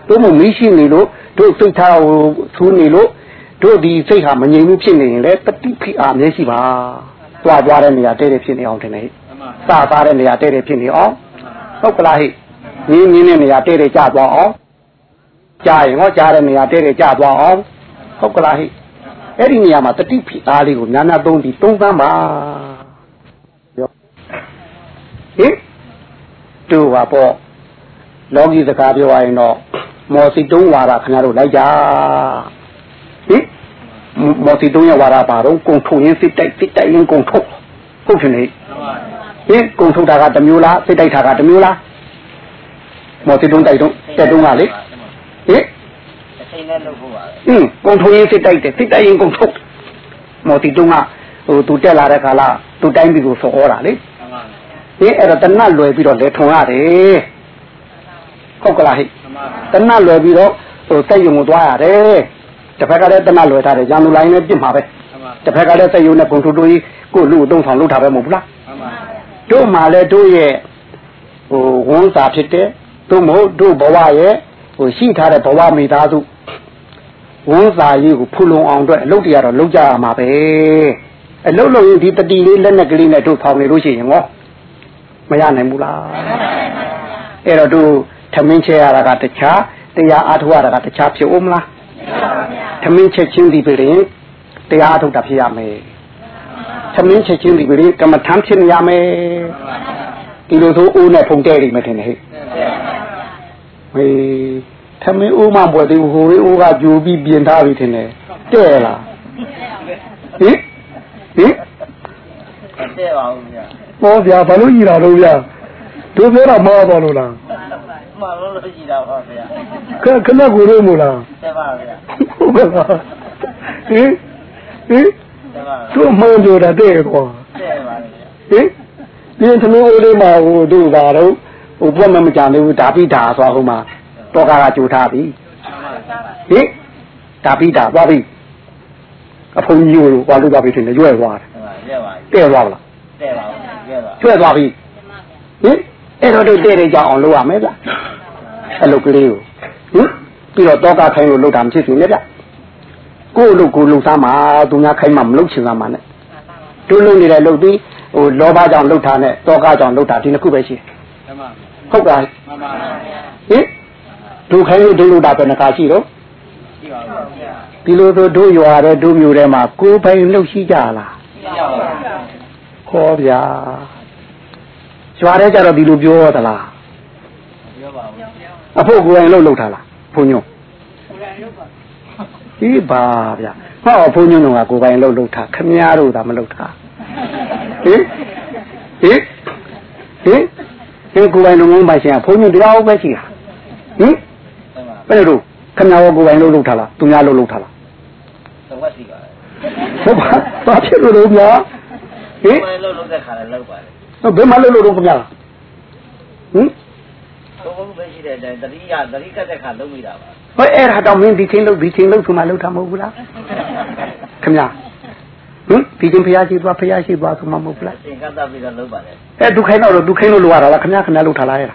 တို့မမီးရှိနေလို့တို့စိတ်ထားဟိုသူးနေလို့တို့ဒီစိတ်ဟာမငြိမ်ဘူးဖြစ်နေရင်လေတတိဖိအားမျက်ရှိပါတွားသွားတဲ့နေရာတဲ့တဲ့ဖြစ်နေအောင်တင်နေစသားတဲ့နေရာတဲ့တဲ့ဖြစ်နေအောင်ဟုတ်ကလားဟိနင်းနင်းတဲ့နေရာတဲ့တဲ့ကြသွားအောင်ကြားရင်ဟောကြားတဲ့နေရာတဲ့တဲ့ကြသွားအောင်ဟုတ်ကလားဟိအဲ့ဒီနေရာမှာတတိဖိအားလေးကိုညာနာသုံးပြီးသုံးသမ်းပါပြောဟိတို့ပါပေါ့လောကီစကားပြောရရင်တော့မော်စီတုံးဝါဒခင်ဗျားတို့လိုက်ကြဟိမော်စီတုံးရဝါဒပါတော့ကုံထုံရင်းစစ်တိုက်စစ်တိုက်ရင်းကုံထုံဟုတ်တယ်လေဟိကုံထုံတာကတစ်မျိုးလားစစ်တိုက်တာကတစ်မျိုးလားမော်စီတုံးတိုက်တော့တက်တုံးကလေဟိအချိန်နဲ့လုပ်ဖို့ပါဟင်းကုံထုံရင်းစစ်တိုက်တယ်စစ်တိုက်ရင်းကုံထုံမော်စီတုံးကဟိုသူတက်လာတဲ့ခါလာသူတိုင်းပြည်ကိုစောဩတာလေဟိအဲ့တော့တနတ်လွယ်ပြီးတော့လေထုံရတယ်ဟုတ်ကလားဟိတနတ်လွယ်ပြီးတော့ဟိုစိတ်ယုံကိုသွားရတယ်တစ်ဖက်ကလည်းတနတ်လွယ်ထားတယ်ရန်သူလိုင်းနဲ့ပြစ်မှာပဲတစ်ဖက်ကလည်းစိတ်ယုံနဲ့ပုံထူတူကြီးကိုလူအုံဆောင်လုပ်ထားပဲမဟုတ်ဘူးလားတို့မှလည်းတို့ရဲ့ဟိုဝန်စာဖြစ်တဲ့တို့မဟုတ်တို့ဘဝရဲ့ဟိုရှိထားတဲ့ဘဝမိသားစုဝန်စာရေးကိုဖူလုံအောင်အတွက်အလုပ်တရားတော့လုပ်ကြရမှာပဲအလုပ်လုပ်ရင်ဒီတတိလေးလက်နဲ့ကလေးနဲ့တို့ဆောင်နေလို့ရှိရင်ဟောမရနိုင်ဘူးလားအဲ့တော့တို့သမင်းချဲရတာကတခြားတရားအားထုတ်ရတာကတခြားဖြစ်ဦးမလားသမင်းချက်ချင်းဒီပြင်တရားအားထုတ်တာဖြစ်ရမယ်သမင်းချက်ချင်းဒီပြင်ကမ္မထမ်းဖြစ်ရမယ်ဒီလိုဆိုအိုးနဲ့ဖုန်တဲ့နေမှထင်တယ်ဟဲ့ဟေးသမင်းအိုးမှပွဲသေးဟိုအိုးကကြိုပြီးပြင်ထားပြီထင်တယ်တဲ့လားဟင်ဟင်တဲ့ပါဦးဗျာဟောဗျာဘာလို့ကြီးတာတော့ဗျာတို့ပြောတာမှားပါလို့လားမှန်လို့ရှိတာပါဗျာခက်ခက်ကိုလို့မို့လားတဲ့ပါဗျာဟုတ်ကဲ့ဟင်ဟင်တဲ့ပါသူ့မှန်ပြောတာတဲ့ကွာတဲ့ပါဗျာဟင်ဒီသမီးအိုးလေးမှာဟိုတို့ပါတော့ဟိုဘွက်မမကြသေးဘူးဓာပိဓာဆိုဟိုမှာတောကာကကြိုထားပြီဟင်ဓာပိဓာသွားပြီအဖုန်ကြီးကိုဘာလို့သွားပြီထင်လဲရွဲ့သွားတယ်တဲ့သွားလားတဲ့ပါရွဲ့သွားရွဲ့သွားပြီဟင်အဲ့တော့တို့တဲ့တဲ့ကြောင်အောင်လုပ်ရမယ်ဗျအလုပ်ကလေးကိုဟင်ပြီးတော့တောကခိုင်းလို့လုပ်တာမဖြစ်ဘူးလေဗျကိုယ့်လုပ်ကိုလုပ်သားမှာသူများခိုင်းမှမလုပ်ချင်သားမှာနဲ့တို့လုပ်နေတဲ့လုပ်ပြီးဟိုလောဘကြောင့်လုပ်တာနဲ့တောကကြောင့်လုပ်တာဒီနှစ်ခုပဲရှိတယ်ဟုတ်ကဲ့မှန်ပါပါဟင်တို့ခိုင်းလို့တို့လုပ်တာပဲနှခါရှိတော့ရှိပါဘူးဗျာဒီလိုဆိုတို့ရွာတဲ့တို့မျိုးထဲမှာကိုယ်ပိုင်လုပ်ရှိကြလားရှိပါဘူးခေါ်ဗျာရွာထဲကြတော့ဒီလိုပြောသလားပြောပါဘူးအဖို့ကိုယ်တိုင်လှုပ်လှုပ်ထားလားဘုံညုံကိုယ်တိုင်လှုပ်ပါဒီပါဗျာဟောဘုံညုံကကိုယ်ပိုင်လှုပ်လှုပ်ထားခမည်းတော်သာမလှုပ်ထားဟင်ဟင်ဟင်ဒီကိုယ်ပိုင်လုံးလုံးပါရှင်ဘုံညုံတရားပဲရှိတာဟင်ဘယ်လိုခမည်းတော်ကိုယ်ပိုင်လှုပ်လှုပ်ထားလားသူများလှုပ်လှုပ်ထားလားသဝက်ရှိပါဟုတ်ပါဘာဖြစ်လို့လဲဗျာဟင်လှုပ်လှုပ်တဲ့ခါလည်းလှုပ်ပါတယ်ဘယ်မှာလို့လို့တော့ခင်ဗျာဟင်ဘုံဘုံပဲရှိတဲ့အတိုင်းတတိယတတိကတဲ့ခါလုံးမိတာပါဟဲ့အဲ့ဒါတော့မင်းဒီချင်းလို့ဒီချင်းလို့ဆိုမှလုံးထားမဟုတ်ဘူးလားခင်ဗျာဟင်ဒီချင်းဖျားရှိသွားဖျားရှိသွားဆိုမှမဟုတ်ဘူးလားသင်္ကတပြီးတော့လုံးပါတယ်အဲ့ဒုခိုင်းတော့ဒုခိုင်းလို့လိုရတာလားခင်ဗျာခင်ဗျာလုံးထားလားအဲ့ဒါ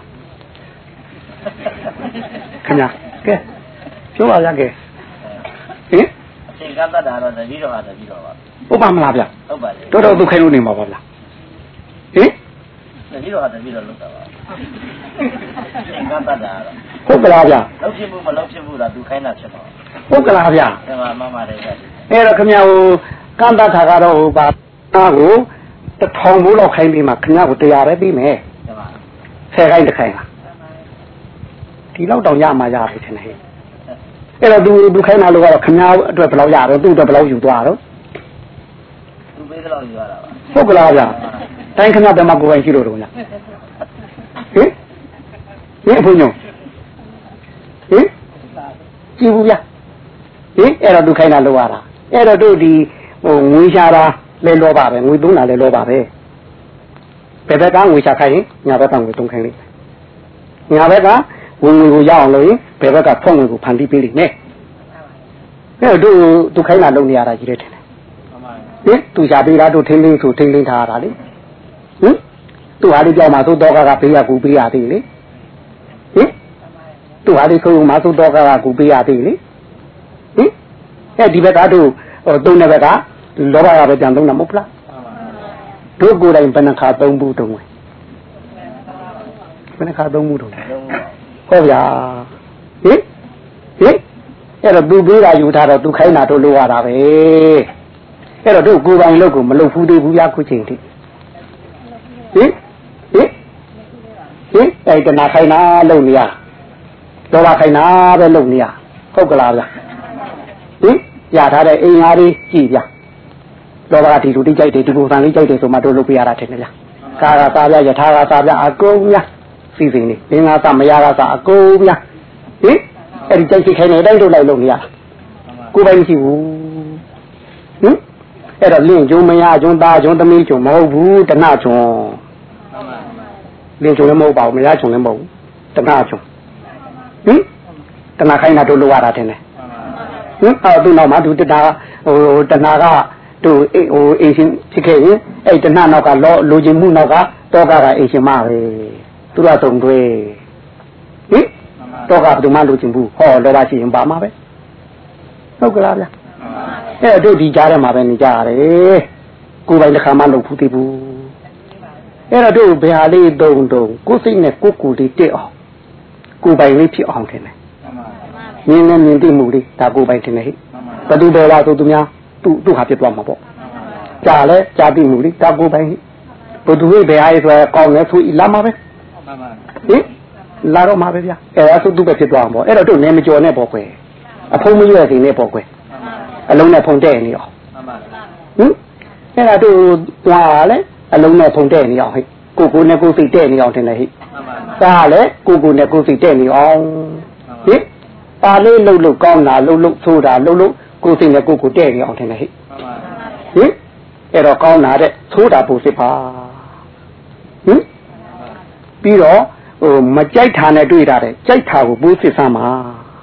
ခင်ဗျာကဲပြောပါရကဲဟင်သင်္ကတတာတော့တတိတော့ဟာတတိတော့ပါဟုတ်ပါမလားဗျဟုတ်ပါတယ်တော်တော်ဒုခိုင်းလို့နေမှာပါဗျာဟင်တတိတော့ဟာတတိတော့လုံးတာပါသင်္ကတတာတော့ဟုတ်ကလားဗျာလောက်ဖြစ်မှုမလောက်ဖြစ်မှုလားသူခိုင်းတာဖြစ်ပါဟုတ်ကလားဗျာမှန်ပါမှန်ပါတယ်ဗျာအဲ့တော့ခင်ဗျာဟိုကန့်တတ်တာကတော့ဟိုပါအားကိုတထောင်ဘိုးလောက်ခိုင်းပြီးမှခင်ဗျာကိုတရားပဲပြီးမယ်မှန်ပါဆယ်ခိုင်းတစ်ခိုင်းလားဒီလောက်တောင်ရမှာရပြီထင်တယ်အဲ့တော့သူသူခိုင်းတာလို့ကတော့ခင်ဗျာအတွက်ဘယ်လောက်ရတော့သူ့အတွက်ဘယ်လောက်ယူသွားတော့သူပေးတဲ့လောက်ယူရတာပါဟုတ်ကလားဗျာတိုင်းခင်ဗျာဘယ်မှာကိုယ်ပိုင်ရှိလို့တော့ညဟင်ဟင်အဖိုးညုံဟင်ကြည့်ဘူးဗျာဟင်အဲ့တော့သူခိုင်းတာလို့ရတာအဲ့တော့တို့ဒီဟိုငွေရှာတာလဲလောပါပဲငွေသုံးတာလဲလောပါပဲဘယ်ဘက်ကငွေရှာခိုင်းရင်ညာဘက်ကငွေသုံးခိုင်းလိမ့်မယ်ညာဘက်ကဝင်ငွေကိုရအောင်လို့ရင်ဘယ်ဘက်ကဖွင့်ငွေကိုဖန်တီးပေးလိမ့်မယ်အဲ့တော့တို့သူခိုင်းတာလုပ်နေရတာကြီးတယ်ထင်တယ်ဟင်သူရှာပေးတာတို့ထင်းထင်းဆိုထင်းထင်းထားရတာလေဟင်သူဟာလေးကြောက်မှာသို့တော့ကကပေးရကူပေးရသေးလေဟင်ဟသူဟာဒီခုံမှာသုတော်ကကူပေးရသေးလေဟင်အဲ့ဒီဘက်ကတို့ဟိုသုံးတဲ့ဘက်ကလောဘကပဲပြန်သုံးတာမဟုတ်လားတို့ကိုယ်တိုင်ဘယ်နှခါသုံးဘူးတုံးဝင်ဘယ်နှခါသုံးဘူးတုံးဟုတ်ဗျာဟင်ဟင်အဲ့တော့သူပေးတာယူထားတော့သူခိုင်းတာတို့လိုရတာပဲအဲ့တော့တို့ကိုယ်ပိုင်လုပ်ကိုမလုပ်ဘူးသေးဘူးဗျာခုချိန်ထိဟင်ဟင်ဟင်အဲ့တနာခိုင်းတာလုပ်နေရလောဘခိုင်းတာပဲလုပ်နေရဟုတ်ကလားဗျာဟင်ရထားတဲ့အိမ်အားလေးကြည့်ဗျာလောဘကဒီလူတိကြိုက်တယ်ဒီလိုဆန်လေးကြိုက်တယ်ဆိုမှတို့လုပ်ပြရတာထင်တယ်ဗျာကာကစားဗျာယထာကစားဗျာအကုန်ဗျာစီစဉ်နေသင်္ဃာသမယာကစားအကုန်ဗျာဟင်အဲ့ဒီကြိုက်ခိုင်းနေတိုင်းတို့လိုက်လုပ်နေရကိုယ်ပိုင်မရှိဘူးဟင်အဲ့တော့လင့်ကျုံမရကျုံသားကျုံသမီးကျုံမဟုတ်ဘူးတဏှကျုံလင့်ကျုံလည်းမဟုတ်ပါဘူးမရကျုံလည်းမဟုတ်ဘူးတဏှကျုံဟင်တဏှခိုင်းတာတို့လုပ်ရတာထင်တယ်ဟင်အဲ့ဒီနောက်မှာသူတဏှဟိုတဏှကတို့ဟိုအရှင်ဖြစ်ခဲ့ရင်အဲ့တဏှနောက်ကလောလိုချင်မှုနောက်ကတောကကအရှင်မပဲသူတို့သုံးတွေဟင်တောကဘယ်သူမှလိုချင်ဘူးဟောလောဘရှိရင်ပါမှာပဲဟုတ်ကလားဗျာအဲ့တို့ဒီကြားထဲမှာပဲနေကြရတယ်ကိုယ်ပိုင်တစ်ခါမှလုပ်ဘူးသေးဘူးအဲ့တော့တို့ဘယ်ဟာလေးတုံတုံကိုယ်စိတ်နဲ့ကိုယ်ကိုယ်လေးတက်အောင်ကိုယ်ပိုင်လေးဖြစ်အောင်ထင်တယ်မြင်နဲ့မြင်သိမှုလေးဒါကိုယ်ပိုင်ထင်တယ်ဟိဘယ်သူဘယ်လားဆိုသူများသူ့သူ့ဟာဖြစ်သွားမှာပေါ့ကြာလဲကြာပြီမှုလေးဒါကိုယ်ပိုင်ဟိဘယ်သူဘယ်ဟာရေးဆိုကောင်းလဲဆိုလာမှာပဲဟင်လာတော့မှာပဲဗျာအဲ့ဒါဆိုသူ့ပဲဖြစ်သွားမှာပေါ့အဲ့တော့တို့နေမကြော်နဲ့ပေါ့ကွယ်အဖုံးမရွက်စီနဲ့ပေါ့ကွယ်အလုံးနဲ့ဖုန်တဲ့နေအောင်ဟင်အဲ့ဒါတို့သွားလဲအလုံးနဲ့ဖုန်တဲ့နေအောင်ဟိကိုကိုနဲ့ကိုစိတ်တဲ့နေအောင်တင်တယ်ဟိသားလဲကိုကိုနဲ့ကိုစိတ်တဲ့နေအောင်ဟင်ပါလေးလှုပ်လှုပ်ကောင်းတာလှုပ်လှုပ်ဆိုတာလှုပ်လှုပ်ကိုစိတ်နဲ့ကိုကိုတဲ့နေအောင်တင်တယ်ဟိဟင်အဲ့တော့ကောင်းတာတဲ့သိုးတာပူစစ်ပါဟင်ပြီးတော့ဟိုမကြိုက်တာနဲ့တွေ့တာတဲ့ကြိုက်တာကိုပူစစ်စမ်းပါ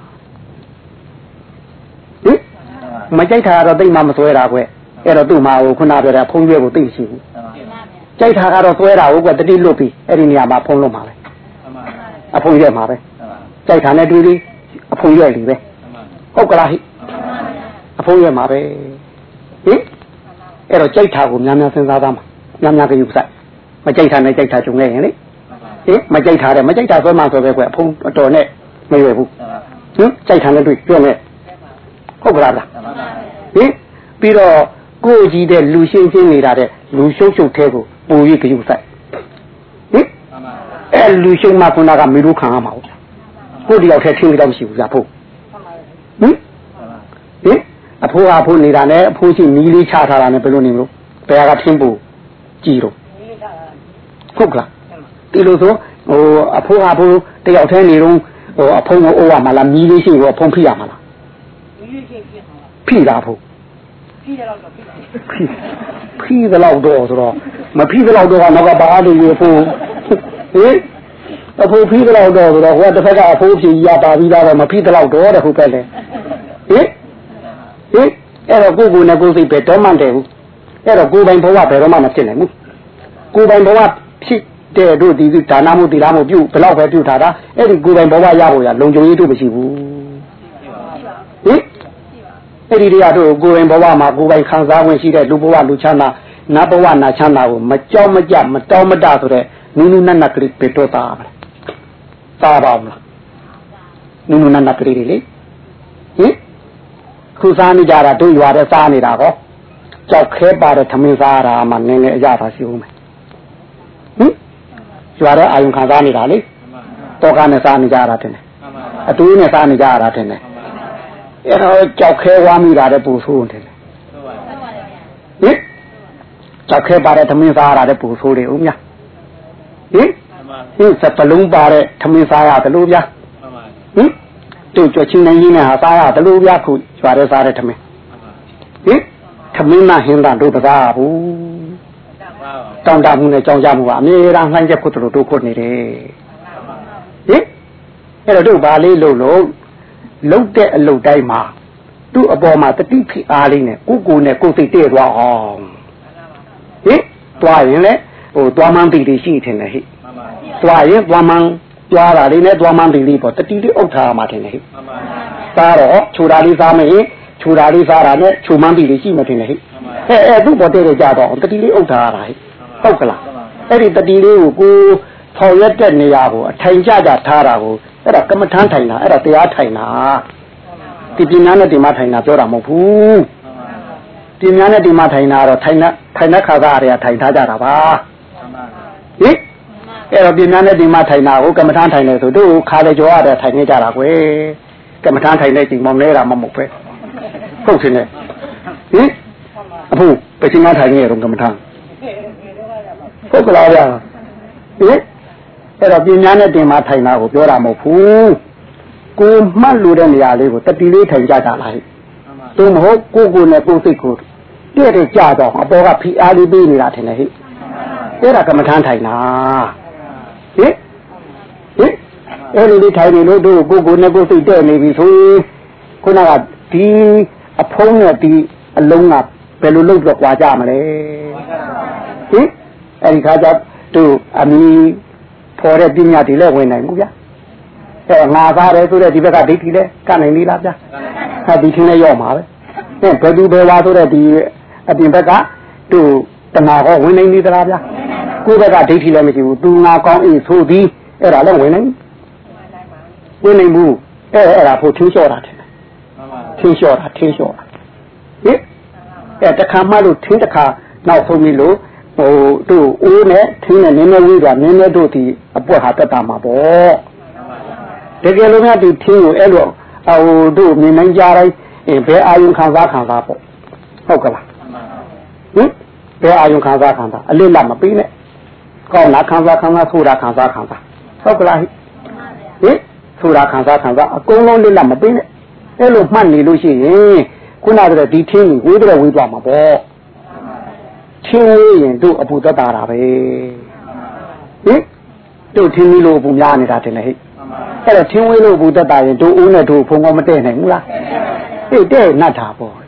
ဟင်မကြိုက်တာကတော့သိမှမစွဲတာကွအဲ့တော့သူ့မှာဟိုခုနပြောတဲ့ဖုံးရွက်ကိုသိရှိဘူးကြိုက်တာကတော့စွဲတာဟုတ်ကွတတိလွတ်ပြီးအဲ့ဒီနေရာမှာဖုံးလို့မှာပဲအဖုံးရွက်မှာပဲကြိုက်တာနဲ့တွေ့ပြီးအဖုံးရွက်လီပဲဟုတ်ကလားဟိအဖုံးရွက်မှာပဲဟင်အဲ့တော့ကြိုက်တာကိုများများစဉ်းစားသားမှာများများကြည့်ဥဆိုင်မကြိုက်တာနဲ့ကြိုက်တာကြုံနေရင်လေဟင်မကြိုက်တာတဲ့မကြိုက်တာဆွဲမှဆိုပဲကွအဖုံးတော်နဲ့မရွယ်ဘူးဟင်ကြိုက်တာနဲ့တွေ့ပြောနေဟုတ်ကလားဟင်ပြီးတော့ကိုယ်ကြီးတဲ့လူရှင်းရှင်းနေတာတဲ့လူရှုပ်ရှုပ်သေးကိုပူ၍ကြည့်ဥဆိုင်ဟင်အဲ့လူရှုပ်မှခုနကမီးလို့ခံရမှာဟုတ်ကိုယ်တယောက်ထဲထင်းတော့မရှိဘူးဗျာဖို့ဟင်ဟင်အဖိုးအဖိုးနေတာနဲ့အဖိုးရှိမီးလေးချထားတာနဲ့ဘယ်လိုနေမလို့ဘယ်ကထင်းပူကြည့်တော့ဟုတ်ကလားဒီလိုဆိုဟိုအဖိုးအဖိုးတယောက်ထဲနေတော့ဟိုအဖုံးကိုအိုးရမှာလားမီးလေးရှိကိုအဖုံးဖိရမှာလားမီးလေးရှိဖိတာဖို့ဖိတယ်တော့ဖိဖိတယ်တော့တော့ဆိုတော့မဖိတယ်တော့တော့နောက်ကဘာလို့ရေဖို့ဟင်အဖိုးဖိတယ်တော့တော့ဆိုတော့ဟိုတစ်ဖက်ကအဖိုးဖြည်ရပါပြီးတော့မဖိတယ်တော့တော့တဲ့ဟုတ်ပဲလေဟင်ဟင်အဲ့တော့ကိုကိုနဲ့ကိုစိတ်ပဲတော့မှန်တယ်ဘူးအဲ့တော့ကိုပိုင်ဘဝဘယ်တော့မှမဖြစ်နိုင်ဘူးကိုပိုင်ဘဝဖြစ်တဲ့တို့ဒီဒါနမှုတိလားမှုပြုဘယ်တော့ပဲပြုထားတာအဲ့ဒီကိုပိုင်ဘဝရဖို့ရလုံခြုံရေးတို့မရှိဘူးဟင်အဲ့ဒီတရားတို့ကိုပိုင်ဘဝမှာကိုပိုင်ခံစားဝင်ရှိတဲ့လူဘဝလူချမ်းသာနတ်ဘဝနာချမ်းသာကိုမကြောက်မကြမတောင်းမတဆိုတဲ့နုနုနတ်နတ်ကလေးပဲတော့သားပါသားပါမလားနုနုနတ်နတ်ကလေးတွေလေဟင်ခုစားနေကြတာတို့ရွာတဲ့စားနေတာကောကြောက်ခဲပါတဲ့ထမင်းစားတာမှနည်းနည်းအရသာရှိဦးမယ်ဟင်ရွာတဲ့အာယုံခံစားနေတာလေတောကနဲ့စားနေကြတာတင်တယ်အတူနဲ့စားနေကြတာတင်တယ်အဲ့တော့ကြောက်ခဲဝါမိတာတဲ့ပူဆိုးတယ်ဟင်ကြောက်ခဲပါတဲ့ထမင်းစားရတဲ့ပူဆိုးတယ်ဦးမြဟင်ဟင်စပလုံးပါတဲ့ထမင်းစားရတယ်လို့ဗျာဟင်တို့ကြွချင်းနေရင်းနဲ့ဟာစားရတယ်လို့ဗျာခုရွာတဲ့စားတဲ့ထမင်းဟင်ထမင်းမဟင်းတာတို့မစားဘူးတောင်းတမှုနဲ့ကြောင်းကြမှုကအမြဲတမ်းနှိုင်းချက်ခုတို့တို့ခုနေတယ်ဟင်အဲ့တော့တို့ဘာလေးလို့လို့လုတ်တဲ့အလုတ်တိုင်းမှာသူ့အပေါ်မှာတတိဖိအားလေးနဲ့ကိုကိုနဲ့ကိုစိတ်တည့်သွားအောင်ဟင်တွားရင်လေဟိုတွားမှန်းတိတိရှိတယ်ဟိတွားရင်တွားမှန်းကြွားတာလေးနဲ့သွားမှန်းပြီးလေးပေါ့တတိလေးအုပ်ထားမှထင်တယ်ဟဲ့စားတော့ခြူတာလေးစားမရင်ခြူတာလေးစားတာနဲ့ခြူမှန်းပြီးလေးရှိမှထင်တယ်ဟဲ့အဲအဲသူ့ပေါ်တဲ့ကြတော့တတိလေးအုပ်ထားရတာဟဲ့ဟုတ်ကလားအဲ့ဒီတတိလေးကိုကိုဆောင်ရက်တဲ့နေရာကိုအထိုင်ကြကြထားတာကိုအဲ့ဒါကမ္မထမ်းထိုင်တာအဲ့ဒါတရားထိုင်တာဒီပြင်းများနဲ့ဒီမှာထိုင်တာပြောတာမဟုတ်ဘူးပြင်းများနဲ့ဒီမှာထိုင်တာတော့ထိုင်တဲ့ထိုင်တဲ့ခါသားတွေကထိုင်ထားကြတာပါဟင်အဲ့တော့ပြင်းများနဲ့ဒီမှာထိုင်တာကိုကမ္မထမ်းထိုင်တယ်ဆိုတို့ခါလေကြောရတယ်ထိုင်နေကြတာကွယ်ကမ္မထမ်းထိုင်တဲ့ချိန်မောင်နေတာမမဟုတ်ပဲဟုတ်ရှင်နဲ့ဟင်အခုပစ္စည်းမထိုင်နေရတော့ကမ္မထမ်းဟုတ်ကလားဗျာဟင်အဲ့တော့ပြင်းများနဲ့တင်မှာထိုင်တာကိုပြောတာမဟုတ်ဘူးကိုမှတ်လို့တဲ့နေရာလေးကိုတတိလေးထိုင်ကြတာလားသို့မဟုတ်ကိုကိုနဲ့ကိုစိတ်ကိုတည့်တဲ့ကြတော့အပေါ်ကဖိအားလေးပေးနေတာထင်တယ်ဟဲ့အဲ့ဒါကမ္မထမ်းထိုင်တာဟင်ဟင်အဲ့လိုလေးထိုင်နေလို့တို့ကိုကိုနဲ့ကိုစိတ်တဲ့နေပြီဆိုခုနကဒီအဖုံးနဲ့ဒီအလုံးကဘယ်လိုလုပ်တော့ကြွားကြမလဲဟင်အဲ့ဒီခါကျတို့အမီဖော်တဲ့ပညာတွေလည်းဝင်နိုင်ဘူးဗျာအဲငါသားတယ်ဆိုတဲ့ဒီဘက်ကဒိဋ္ဌိလည်းကနိုင်သေးလားဗျာဟာဒီထင်းလည်းရောက်မှာပဲအဲဘယ်သူဘယ်ဝါဆိုတဲ့ဒီအပြင်ဘက်ကတို့တဏှာဟောဝင်နိုင်သေးသလားဗျာကိုယ့်ဘက်ကဒိဋ္ဌိလည်းမရှိဘူးသူငါကောင်းအေးဆိုပြီးအဲ့ဒါလည်းဝင်နိုင်ဝင်နိုင်ဘူးအဲအဲ့ဒါဖို့ထင်းလျှော့တာတယ်ထင်းလျှော့တာထင်းလျှော့တာဟင်အဲတခါမှလို့ထင်းတခါနောက်ဆုံးပြီလို့ဟိုတို့အိုးနဲ့ထင်းနဲ့နည်းနည်းဝေးသွားနည်းနည်းတို့ဒီအပွက်ဟာတက်တာမှာပေါ့တကယ်လို့များဒီထင်းကိုအဲ့လိုဟိုတို့မြင်နိုင်ကြတိုင်းဘယ်အာယုံခံစားခံစားပေါ့ဟုတ်ကလားဟင်ဘယ်အာယုံခံစားခံစားအလစ်လက်မပေးနဲ့ကောင်းလားခံစားခံစားဆိုတာခံစားခံစားဟုတ်ကလားဟင်ဆိုတာခံစားခံစားအကုန်လုံးလစ်လက်မပေးနဲ့အဲ့လိုမှတ်နေလို့ရှိရင်ခုနကတည်းကဒီထင်းကိုဝေးတော့ဝေးသွားမှာပေါ့ချင်းဝေးရင်တို့အပူသက်တာတာပဲဟင်တို့ထင်းကြီးလို့အပူများနေတာတင်လေဟဲ့အဲ့တော့ထင်းဝေးလို့အပူသက်တာရင်တို့ဦးနဲ့တို့ဖုံကောမတည့်နိုင်ဘူးလားဟဲ့တဲ့နတ်တာပေါ့ဟင်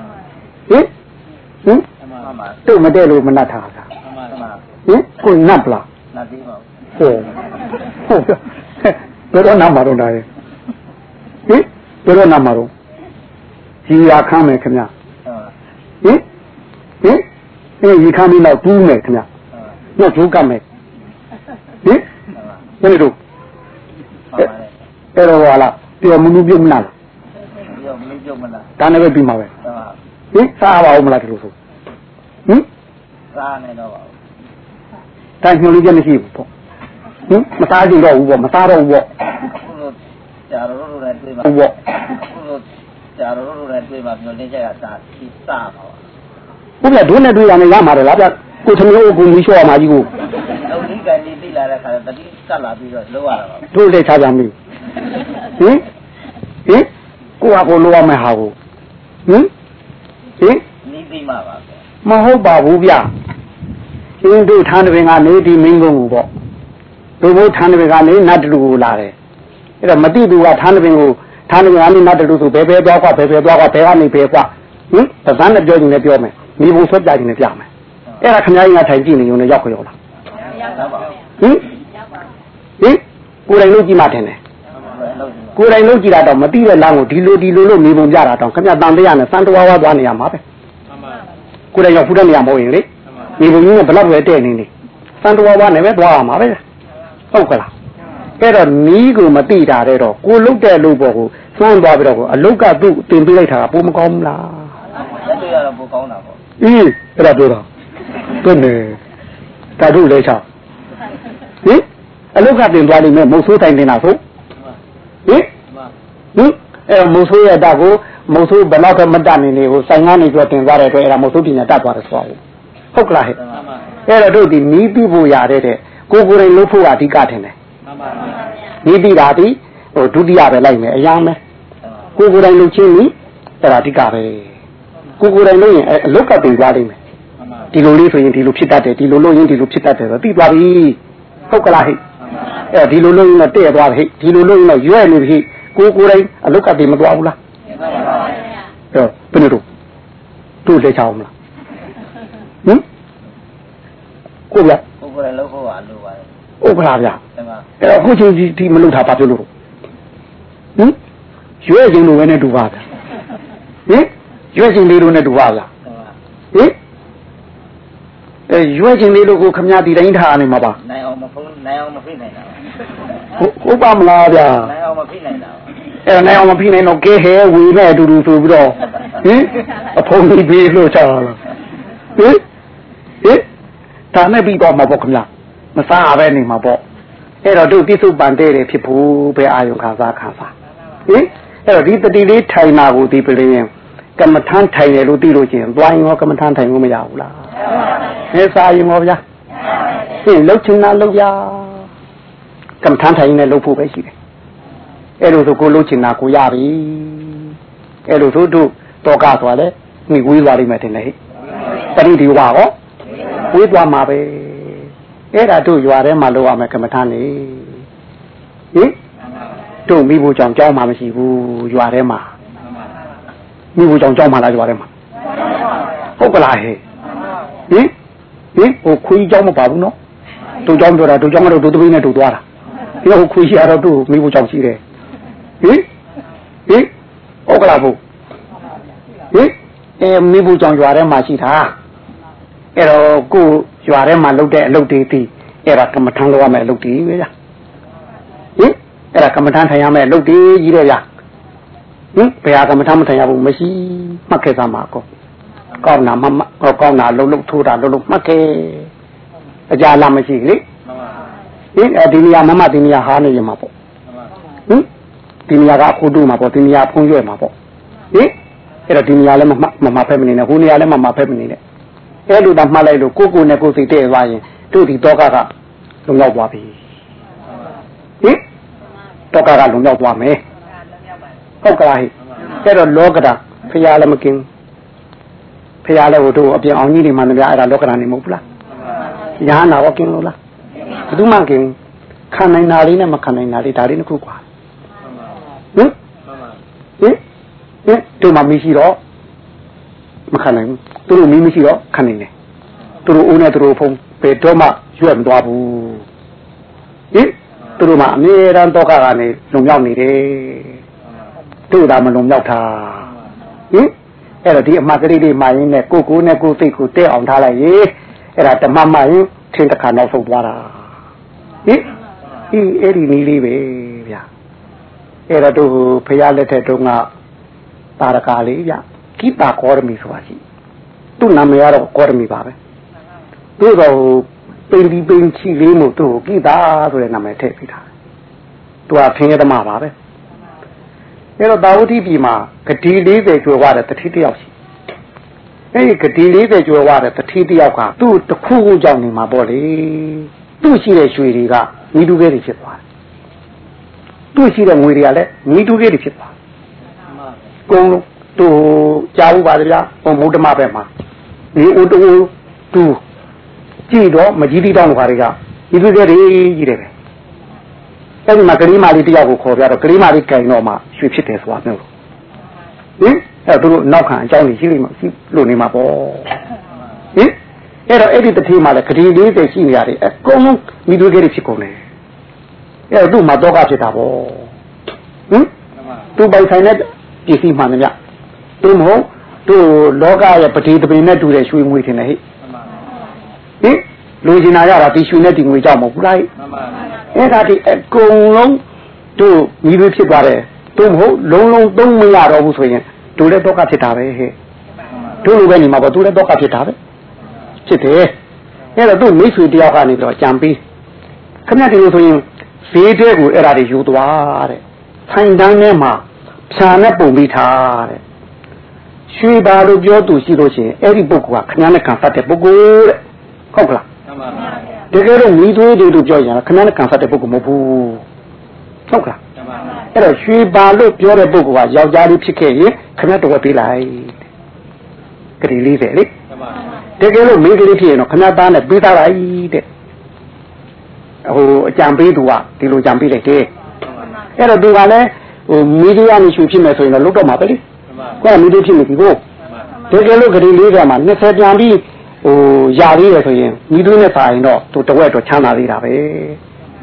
ဟင်တို့မတည့်လို့မနတ်တာကဟင်ကိုနတ်ပလားနတ်သေးပါဘူးဟုတ်ဟုတ်ဘယ်တော့နာမှာတော့ဒါရဲ့ဟင်ဘယ်တော့နာမှာတော့ကြီးရခမ်းမယ်ခင်ဗျဟင်ဟင်အေးဒီခမ်းပြီးတော့တူးမယ်ခင်ဗျညှို့ကျူးကတ်မယ်ဟင်ဘယ်လိုတို့အဲ့တော့ဟာလားပြောမမှုပြုတ်မလားပြောမမှုပြုတ်မလားဒါနဲ့ပဲပြီးမှာပဲဟင်စားပါဦးမလားဒီလိုဆိုဟင်စားနေတော့ပါဘူးတိုင်းညှို့လေးချက်မရှိဘူးပေါ့ဟင်မစားကြည့်တော့ဘူးပေါ့မစားတော့ဘူးပေါ့ကြာတော့လို့လည်းတွေ့ပါပေါ့ကြာတော့လို့လည်းတွေ့ပါမျိုးလေးချက်ကစားပြီးစားပါဘုရားဒုနဲ့တွေ့ရမယ်ရမှာတယ်လားဗျကိုသမီးကိုကိုမီးလျှော့မှာကြီးကိုလုံးဒီကန်ကြီးသိလာတဲ့ခါတတိကတ်လာပြီးတော့လောရတာပါတို့လက်ချကြမီးဟင်ဟင်ကိုကကိုလောရမယ်ဟာကိုဟင်ဟင်နီးပြီးမှာပါမဟုတ်ပါဘူးဗျအင်းတို့ထန်းတပင်ကနေဒီမင်းကုန်းကိုပေါ့တို့ဘိုးထန်းတပင်ကနေနတ်တူကိုလာတယ်အဲ့တော့မတိသူကထန်းတပင်ကိုထန်းတပင်ကနေနတ်တူဆိုဘယ်ဘယ်သွားကွာဘယ်ဘယ်သွားကွာဘယ်ကနေဘယ်ကွာဟင်သံနဲ့ပြောနေလည်းပြောမယ်မိဘဆွတ်ပြခြင်းနဲ့ပြမယ်အဲ့ဒါခင်ဗျားကြီးကထိုင်ကြည့်နေုံနဲ့ရောက်ခေါ်လားရောက်ပါဘူးဟင်ဟင်ကိုယ်တိုင်လုပ်ကြည့်မှထင်တယ်ကိုယ်တိုင်လုပ်ကြည့်တာတော့မတိတဲ့လမ်းကိုဒီလိုဒီလိုလို့မိဘပြတာတော့ခင်ဗျားတန်တရားနဲ့စံတဝါဝါသွားနေရမှာပဲကိုယ်တိုင်ရောက်ဖူးတဲ့နေရာမဟုတ်ရင်လေမိဘကြီးနဲ့ဘလောက်ပဲတဲ့နေနေစံတဝါဝါနဲ့ပဲသွားရမှာပဲဟုတ်ကလားအဲ့တော့နီးကိုမတိတာတဲ့တော့ကိုလုတ်တဲ့လူပေါ်ကိုစွန့်သွားပြီးတော့အလုတ်ကသူ့တင်ပေးလိုက်တာကပိုမကောင်းဘူးလားလက်တွေ့ရတော့ပိုကောင်းတာပေါ့အေးအဲ့ဒါပြောတာတွေ့နေတာတို့လဲချဟင်အလုတ်ကတင်သွားလိမ့်မယ်မုတ်ဆိုးတိုင်တင်တာဆိုဟင်ဟင်အဲ့မုတ်ဆိုးရတာကိုမုတ်ဆိုးဘယ်တော့မှမတတ်နေနေကိုဆိုင်ကနေပြောတင်သွားတဲ့အတွက်အဲ့ဒါမုတ်ဆိုးပညာတတ်သွားတယ်ဆိုတော့ဟုတ်ကလားဟဲ့အဲ့တော့တို့ဒီနီးပြီးဖို့ရတဲ့တဲ့ကိုကိုယ်တိုင်လုပ်ဖို့အဓိကထင်တယ်နီးပြီးတာဒီဟိုဒုတိယပဲလိုက်မယ်အရာမယ်ကိုကိုယ်တိုင်လုပ်ချင်းနီးအဲ့ဒါအဓိကပဲကိုကိုယ်တိုင်လုပ်ရင်အလုတ်ကတင်သွားလိမ့်မယ်ဒီလိုလေးဆိုရင်ဒီလိုဖြစ်တတ်တယ်ဒီလိုလုပ်ရင်ဒီလိုဖြစ်တတ်တယ်ဆိုသိသွားပြီဟုတ်ကလားဟဲ့အဲဒီလိုလုပ်ရင်တော့တဲ့သွားပြီဒီလိုလုပ်ရင်တော့ရွဲ့နေပြီကိုကိုယ်တိုင်အလုတ်ကတင်မသွားဘူးလားဟုတ်ဘယ်လိုတို့တို့လက်ချအောင်မလားဟင်ကိုဗျကိုကိုယ်တိုင်လုပ်ဖို့အလိုပါတယ်ဩဟုတ်ကလားဗျအဲ့တော့အခုချိန်ဒီမလုပ်တာဘာဖြစ်လို့ဟင်ရွေးခြင်းလိုပဲနဲ့တူပါဗျဟင်ရွေးခြင်းလေးလိုနဲ့တူပါဗျဟင်အဲရွေးခြင်းလေးလိုကိုခမရဒီတိုင်းထားနေမှာပါနိုင်အောင်မဖုံးနိုင်အောင်မဖိနိုင်တာဟုတ်ပါမလားဗျနိုင်အောင်မဖိနိုင်တာအဲနိုင်အောင်မဖိနိုင်တော့ကဲဟဲဝေနဲ့အတူတူဆိုပြီးတော့ဟင်အဖုံးကြီးပြေးလို့ချတာလားဟင်ဟင်ဒါနဲ့ပြီးတော့မှာပေါ့ခမရမစားပဲနေမှာပေါ့အဲ့တော့တို့ပြစ္ဆုတ်ပန်တဲ့တယ်ဖြစ်ဖို့ပဲအာယုခံစားခံစားဟင်အဲ့တော့ဒီတတိလေးထိုင်တာကိုဒီပလင်းကမ္မထမ်းထိုင်တယ်လို့သိလို့ချင်းသွားရင်ရောကမ္မထမ်းထိုင်လို့မရဘူးလားဟဲ့စားရင်ရောဗျာဟင်လှုပ်ချင်တာလှုပ်ရကမ္မထမ်းထိုင်နေလှုပ်ဖို့ပဲရှိတယ်အဲ့လိုဆိုကိုလှုပ်ချင်တာကိုရပြီအဲ့လိုဆိုတို့တော့ကသွားလဲမိဝေးသွားလိမ့်မယ်ထင်တယ်ဟဲ့တတိဒီဝါရောဝေးသွားမှာပဲအဲ့ဒါတို့ရွာထဲမှာလောက်ရမယ်ကမ္မထမ်းနေဟင်တို့မိဖို့ကြောင့်ကြောင်းမှမရှိဘူးရွာထဲမှာမိဖို့ကြောင့်ကြောင်းမှလားရွာထဲမှာဟုတ်ကလားဟဲ့ဟင်ဟင်ဟိုခွေးကြောင်းမပါဘူးနော်တို့ကြောင်းပြောတာတို့ကြောင်းကတော့တို့တပိနဲ့တို့သွားတာဒီဟိုခွေးရှိရတော့တို့မိဖို့ကြောင့်ရှိတယ်ဟင်ဟင်ဟုတ်ကလားဘုဟင်အဲမိဖို့ကြောင့်ရွာထဲမှာရှိတာအဲ့တော့ကိုရွာထဲမှာလုပ်တဲ့အလုပ်တွေဒီအဲ့ဒါကမ္မထမ်းလုပ်ရမယ်အလုပ်တွေပဲဗျာဟင်အဲ့ဒါကမ္မထမ်းထိုင်ရမယ်အလုပ်တွေကြီးတယ်ဗျာဟင်ဘယ်ဟာကမ္မထမ်းမထိုင်ရဘူးမရှိမှတ်ခဲ့သမှာကောကောင်းတာမဟောကောင်းတာလှုပ်လှုပ်ထိုးတာလှုပ်လှုပ်မှတ်ခဲ့အကြလားမရှိလေဟင်အဲဒီနေရာမမဒီနေရာဟာနေရမှာပေါ့ဟင်ဒီနေရာကအခုတို့မှာပေါ့ဒီနေရာဖုံးရွက်မှာပေါ့ဟင်အဲ့တော့ဒီနေရာလည်းမမမဖက်မနေနဲ့ဟိုနေရာလည်းမမဖက်မနေနဲ့အဲ့လိုတော့မှတ်လိုက်လို့ကိုကိုနဲ့ကိုစိတ်တဲ့သွားရင်တို့ဒီတောကကလုံလောက်သွားပြီဟင်တောကကလုံလောက်သွားမယ်ဟုတ်ကလားဟဲ့အဲ့တော့လောကတာဖရာလည်းမกินဖရာလည်းဟိုတို့အပြင်အောင်ကြီးတွေမှလည်းအဲ့ဒါလောကတာနေမဟုတ်ဘူးလားညာနာတော့กินလို့လားဘယ်သူမှกินခံနိုင်တာလေးနဲ့မခံနိုင်တာလေးဒါလေးတစ်ခုกว่าဟင်ဟင်ဟင်တို့မှမရှိတော့မခံနိုင်ဘူးသူတို့မင်းမရှိတော့ခံနေတယ်သူတို့အိုးနဲ့သူတို့ဖုံးဘယ်တော့မှရွက်မသွားဘူးဟင်သူတို့မှအမြဲတမ်းတော့ကကနေလုံမြောက်နေတယ်တို့သာမလုံမြောက်တာဟင်အဲ့တော့ဒီအမှတ်ကလေးလေးမှရင်နဲ့ကိုကိုနဲ့ကိုစိတ်ကိုတဲ့အောင်ထားလိုက်ရေအဲ့ဒါဓမ္မမှရင်ထင်းတစ်ခါနောက်ဆုံးသွားတာဟင်အေးအဲ့ဒီနည်းလေးပဲဗျာအဲ့တော့တို့ဖရာလက်ထက်တုန်းကတာရကာလေးဗျကိတာကောရမီဆိုတာရှိသူ့နာမည်ကတော့ကောရမီပါပဲသူတော့ပိန်ဒီပိန်ချီလေးမို့သူ့ကိတာဆိုတဲ့နာမည်ထည့်ပေးထားသူကဖင်းရသမားပါပဲအဲ့တော့တာဝတိပြည်မှာဂတိလေးဆယ်ကျွယ်ဝတဲ့တတိတယောက်ရှိအဲ့ဒီဂတိလေးဆယ်ကျွယ်ဝတဲ့တတိတယောက်ကသူ့တစ်ခုခုကြောင့်နေမှာပေါ့လေသူ့ရှိတဲ့ရွှေတွေကမိတူခဲတွေဖြစ်သွားတယ်သူ့ရှိတဲ့ငွေတွေကလည်းမိတူခဲတွေဖြစ်သွားကုန်းလုံးသူကြားဘူးပါလေဗျာဟိုမုဒ္ဓမဘက်မှာဒီအိုတူတူကြည့်တော့မကြီးတိတောင်းလို့ခါတွေကဒီလိုတွေကြီးတယ်ပဲအဲ့ဒီမှာကလေးမလေးတယောက်ကိုခေါ်ပြတော့ကလေးမလေးကင်တော့မှရွှေဖြစ်တယ်ဆိုတာမျိုးဟင်အဲ့သူတို့နောက်ခံအကြောင်းကြီးရှိလိမ့်မယ်ရှိလို့နေမှာပေါ့ဟင်အဲ့တော့အဲ့ဒီတတိမှလည်းဂတိလေးတွေရှိနေရတယ်အကုန်လုံးမိသွေးကလေးဖြစ်ကုန်တယ်အဲ့တော့သူ့မှာတော့ကဖြစ်တာပေါ့ဟင်သူပိုင်ဆိုင်တဲ့ပစ္စည်းမှန်တယ်ဗျသူမဟုတ်သူလောကရဲ့ပတိတပင်နဲ့တူတဲ့ရွှေငွေထင်တယ်ဟဲ့ဟင်လူကျင်နာရတာဒီရွှေနဲ့ဒီငွေကြောက်မဟုတ်ဘူးလားအဲ့ဒါဒီအကုန်လုံးတို့မိသွေးဖြစ်သွားတယ်သူမဟုတ်လုံးလုံးသုံးမရတော့ဘူးဆိုရင်တို့လည်းတော့ကဖြစ်တာပဲဟဲ့တို့လိုပဲနေမှာပေါ့တို့လည်းတော့ကဖြစ်တာပဲဖြစ်တယ်အဲ့တော့သူ့မိတ်ဆွေတယောက်ကနေတော့ကြံပြီးခဏတည်းလို့ဆိုရင်ဈေးတဲကိုအဲ့ဒါတွေယူသွားတဲ့ဆိုင်တန်းထဲမှာဖြာနဲ့ပုံပြီးထားတဲ့ရွှေပါလို့ပြောသူရှိလို့ရှိရင်အဲ့ဒီပုဂ္ဂိုလ်ကခဏနဲ့ခံဖတ်တဲ့ပုဂ္ဂိုလ်တဲ့ဟုတ်ကလားမှန်ပါပါတကယ်တော့မိသွေးတွေလို့ပြောရင်ခဏနဲ့ခံဖတ်တဲ့ပုဂ္ဂိုလ်မဟုတ်ဘူးဟုတ်ကလားမှန်ပါပါအဲ့တော့ရွှေပါလို့ပြောတဲ့ပုဂ္ဂိုလ်ကယောက်ျားလေးဖြစ်ခဲ့ရင်ခဏတော့ပေးလိုက်ကလေးလေးပဲလေမှန်ပါပါတကယ်လို့မိန်းကလေးဖြစ်ရင်တော့ခဏသားနဲ့ပေးသားလိုက်တဲ့ဟိုအကြံပေးသူကဒီလိုကြံပေးလိုက်တယ်အဲ့တော့သူကလည်းဟိုမိဒီယာနဲ့ရွှေဖြစ်မယ်ဆိုရင်တော့လုတ်တော့မှာပဲလေကိုယ်ကမိဒီဖြစ်နေပြီကိုတကယ်လို့ကလေးလေးကမှနှစ်ဆယ်ပြန်ပြီးဟိုယာလေးရဆိုရင်မိသူနဲ့ပါရင်တော့သူတဝက်တော့ချမ်းသာသေးတာပဲ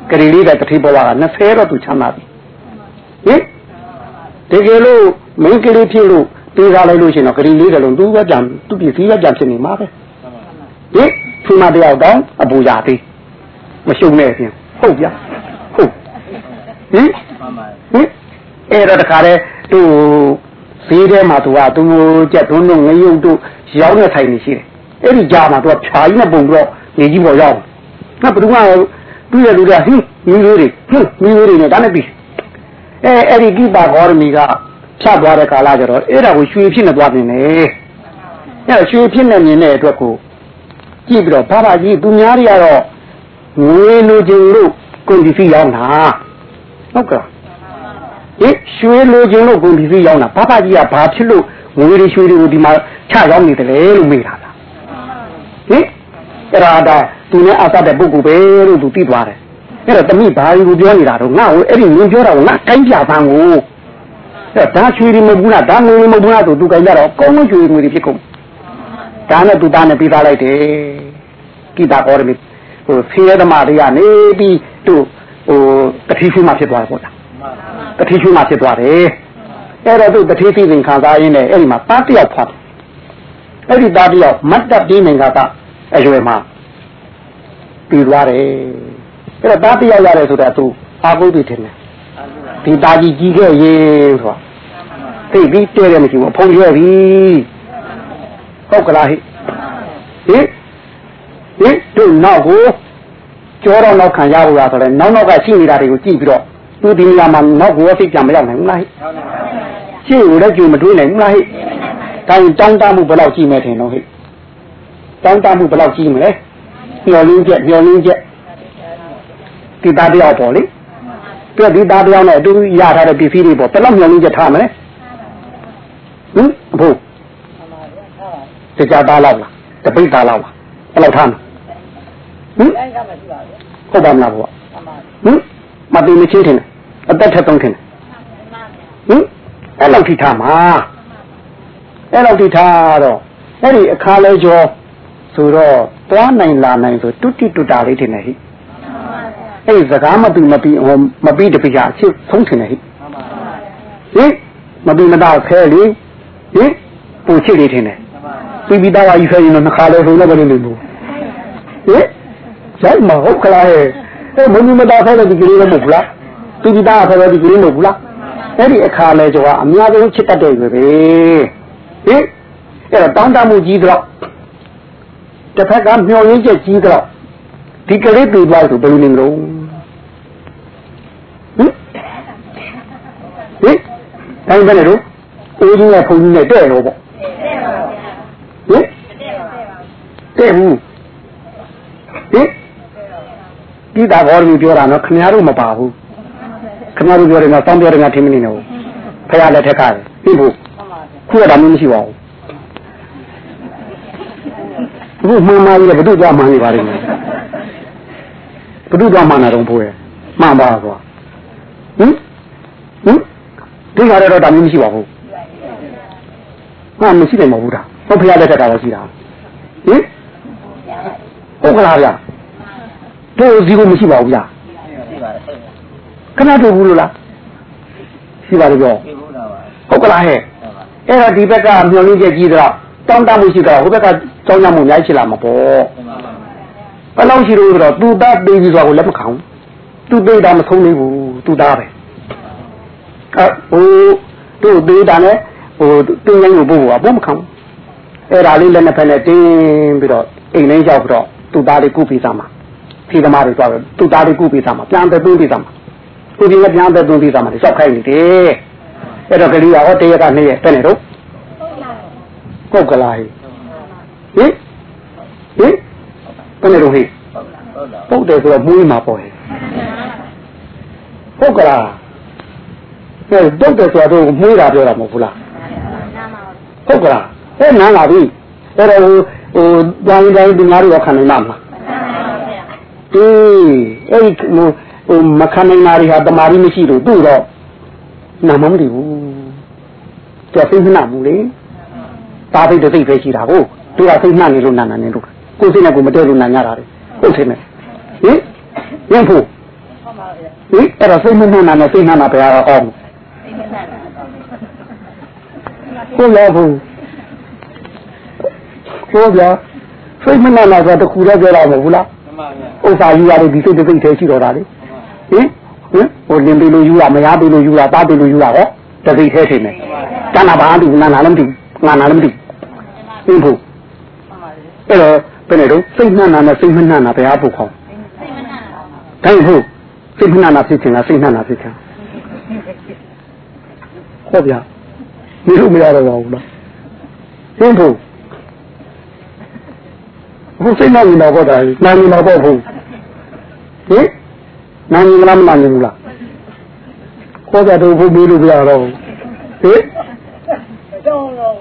ကလေးလေးတဲ့တတိဘဝကနှစ်ဆယ်တော့သူချမ်းသာပြီဟင်တကယ်လို့မင်းကလေးဖြစ်လို့ပြေးစားလိုက်လို့ရှိရင်တော့ကလေးလေးကလုံးသူပဲပြန်သူပစ္စည်းပဲပြန်ဖြစ်နေမှာပဲဟင်ဒီမှာတယောက်တော့အပူရသေးမရှုံနဲ့ပြင်ဟုတ်ဗျာဟုတ်ဟင်ဟင်အဲ့တော့တခါလေသူဈေးထဲမှာသူကသူကြက်သွန်းတို့ငရုတ်တို့ရောင်းနေထိုင်နေရှိတယ်အဲ့ဒီကြားမှာသူကဖြာကြီးနဲ့ပုံတော့နေကြီးပေါ်ရောက်နောက်ဘယ်သူမှသူ့ရဲ့လူတွေကဟင်းမီးလေးတွေဟင်းမီးလေးတွေနဲ့ဒါနဲ့ပြီးအဲအဲ့ဒီကိပါဂေါရမီကဖြတ်သွားတဲ့ကာလကျတော့အဲ့ဒါကိုရွှေဖြစ်နေသွားနေတယ်အဲ့ရွှေဖြစ်နေနေတဲ့အတွက်ကိုကြည့်ပြီးတော့ဘာသာကြီးသူများတွေကတော့ငွေလိုချင်လို့ကုန်ပစ္စည်းရောင်းတာဟုတ်ကဲ့ဟင်ရွှေလိုချင်လို့ကုန်ပစ္စည်းရောင်းတာဘာသာကြီးကဘာဖြစ်လို့ငွေတွေရွှေတွေကိုဒီမှာချရောင်းနေတယ်လေလို့မေးတာလားဟင်အဲ့ဒါတော့သူနဲ့အပ်တဲ့ပုဂ္ဂိုလ်ပဲလို့သူသိသွားတယ်အဲ့တော့တမိဘာကြီးကိုပြောနေတာတော့ငါ့ကိုအဲ့ဒီငွေပြောတာကိုငါတိုင်းပြပန်းကိုအဲ့ဒါရွှေတွေမဟုတ်ဘူးလားဒါငွေမဟုတ်ဘူးလားဆိုသူကြိုင်ကြတော့အကုန်လုံးရွှေငွေတွေဖြစ်ကုန်ဒါနဲ့သူသားနဲ့ပြီးသားလိုက်တယ်ကိတာကောရမီဟိုဖေးသမားတွေကနေပြီးသူဟိုတတိရှိမှဖြစ်သွားတယ်ပေါ့လားတတိရှိမှဖြစ်သွားတယ်အဲ့တော့သူတတိသိရင်ခံစားရင်းနဲ့အဲ့ဒီမှာတားတယောက်ဖွာအဲ့ဒီတားတယောက်မတ်တပ်ပြီးနေကတာအရွယ်မှာပြီးသွားတယ်အဲ့တော့တားတယောက်ရတယ်ဆိုတာသူအာဟုတိထင်တယ်ဒီတာကြီးကြီးခဲ့ရေးဆိုတာသိပြီးတဲတယ်မရှိဘူးအဖုံးရွက်ပြီဟုတ်ကလားဟိဟိဟိတို့နောက်ကိုကြောတော့နောက်ခံရဖို့လားဆိုတော့နောက်နောက်ကရှိနေတာတွေကိုကြည့်ပြီးတော့သူဒီနေရာမှာနောက်ကိုသိကြမရောက်နိုင်ဘူးလားဟိရှင်းကိုလည်းကြုံမတွေးနိုင်ဘူးလားဟိဒါရင်တောင်းတမှုဘယ်လောက်ကြည့်မယ်ထင်တော့ဟိတောင်းတမှုဘယ်လောက်ကြည့်မလဲမျောလင်းချက်မျောလင်းချက်ဒီသားတယောက်ပေါ့လေပြဒီသားတယောက်နဲ့အတူရထားတဲ့ပစ္စည်းတွေပေါ့ဘယ်လောက်မျောလင်းချက်ထားမလဲဟင်ဘို့တကြသားလောက်လားတပိတ်သားလောက်လားဘယ်လောက်ထားမလဲဟင်ဟုတ်ပါမလားဘုရားဟင်မတိမချင်းထင်တယ်အသက်ထက်သုံးထင်တယ်ဟင်အဲ့လောက်ထိထားမှာအဲ့လောက်ထိထားတော့အဲ့ဒီအခါလဲကျော်ဆိုတော့သွားနိုင်လာနိုင်ဆိုတုတိတုတာလေးထင်တယ်ဟိအဲ့ဒီစကားမပြီးမပြီးဟိုမပြီးတပိကအဖြစ်ဆုံးထင်တယ်ဟိဟင်မပြီးမတော့ဖဲလေဟင်ပူချစ်လေးထင်တယ်ပြီးပြီးသားကယူဖဲရင်တော့နှခါလဲဆိုတော့ဘယ်လိုလဲဘူးဟင်ရိုက်မဟုတ်ကလားဟဲ့အဲ့မင်းမတော်ဖဲတဲ့ဒီကလေးလည်းမဟုတ်ဘူးလားသူဒီသားဖဲတဲ့ဒီကလေးမဟုတ်ဘူးလားအဲ့ဒီအခါလဲကျော်ကအများဆုံးချစ်တတ်တယ်ပဲဟင်အဲ့တော့တောင်းတမှုကြီးတော့တစ်ဖက်ကမျောရင်းချက်ကြီးတော့ဒီကလေးပြေးသွားဆိုဘယ်လိုနေမလို့ဟင်ဟင်တိုင်းပဲလေတို့အိုးကြီးနဲ့ဖုန်ကြီးနဲ့တဲ့ရောပေါ့ဟင်တဲ့ဘူးဟင်ဒီတာဘောကြီးပြောတာနော်ခင်ဗျားတို့မပါဘူးခင်ဗျားတို့ပြောတယ်နော်တောင်းပြောတယ်ငါထင်မနေနဲ့ဘူးဖရလက်ထက်ကတယ်ပြီးဘူးခုရတာမျိုးမရှိပါဘူးဘူးမှန်မှန်ကြီးဘုဒ္ဓသွားမှန်နေပါလိမ့်မယ်ဘုဒ္ဓသွားမှန်တာတော့ဘိုးရဲ့မှန်ပါကွာဟင်ဟင်ဒီကြရတော့တာမျိုးမရှိပါဘူးဟာမရှိနိုင်ပါဘူးဒါဟုတ်ဖရလက်ထက်ကလည်းရှိတာဟင်ဟုတ်ကလားဗျာတို့စီကိုမရှိပါဘူးဗျာခဏတို့ဘူးလို့လားရှိပါလို့ပြောဟုတ်ကလားဟဲ့အဲ့ဒါဒီဘက်ကမျောလင်းချက်ကြီးတော့တောင်းတမှုရှိတော့ဟိုဘက်ကကြောင်းကြမှုအများကြီးရှိလာမှာပေါ့ဘယ်လောက်ရှိလို့ဆိုတော့သူသားပေးပြီးဆိုတော့လက်မခံဘူးသူပေးတာမဆုံးသေးဘူးသူသားပဲအဲဟိုသူ့ပေးတာနဲ့ဟိုတင်းရင်းကိုပို့ဖို့ကဘောမခံဘူးအဲ့ဒါလေးလက်နဲ့ဖက်နဲ့တင်းပြီးတော့အိမ်လေးရောက်ပြီးတော့သူသားလေးကုပေးစားမှာဖြေသမားတွေသွားတယ်သူသားလေးကုပေးစားမှာပြန်သက်သွင်းပေးစားမှာကိုဒီကပြန်သက်သွင်းပေးစားမှာလျှောက်ခိုင်းနေတယ်အဲ့တော့ကလေးကဟောတရက်ကနေ့ရက်တဲ့နေတော့ဟုတ်ကလားဟိဟင်ဟင်ဘယ်လိုဟိဟုတ်တယ်ဆိုတော့မွေးမှာပေါ့ဟဲ့ဟုတ်ကလားဟဲ့တုတ်တယ်ဆိုတော့မွေးတာပြောတာမဟုတ်ဘူးလားဟုတ်ကလားအဲ့နားလာပြီအဲ့တော့ဟိုဟိုတိုင်းတိုင်းဒီငါတို့ရောခံနိုင်မှာမလားအေးအဲ့ဒီဟိုဟိုမခံနိုင်တာတွေဟာတမာရီမရှိလို့သူ့တော့နာမမသိဘူးကြောက်သိမှနာဘူးလေတာသိတဲ့သိပဲရှိတာကိုသူကသိမှနေလို့နာနာနေလို့ကိုယ်စိတ်နဲ့ကိုမတည့်လို့နာညတာလေဟုတ်တယ်မယ်ဟင်ရင်ဖို့ဟဟင်အဲ့တော့စိတ်မနှံ့နဲ့စိတ်နှံ့တာဘယ်ဟာအောင်ကိုလာဘူးကိုဗျာစိတ်မနှံ့တာဆိုတခုတည်းပြောတာမဟုတ်ဘူးလားဥစ္စာယူရတယ်ဒီစိတ်တစ်စိတ်တည်းရှိတော့တာလေဟင်ဟင်ဟိုလင်ပေးလို့ယူတာမရပေးလို့ယူတာတားပေးလို့ယူတာဟောတစိတ်သေးထင်တယ်တဏ္ဍာဘာတူနာနာလည်းမတူငါနာလည်းမတူဟင်ဖို့အဲ့တော့ဘယ်နဲ့တော့စိတ်နှံ့တာနဲ့စိတ်မနှံ့တာဘယ်ဟာဖို့ခေါ်စိတ်မနှံ့တာဒါဟုတ်စိတ်မနှံ့တာဖြစ်ချင်လားစိတ်နှံ့တာဖြစ်ချင်ဟုတ်ဗျာဒီလိုမရတော့ဘူးလားဟင်ဖို့ဘုစိတ်နှံ့နေတာပေါ့တာနာနေတာပေါ့ဘူးဟင်နာနေလားမနာနေဘူးလားခေါ်ကြတော့ဘုမေးလို့ပြရတော့ဟင်တော့တော့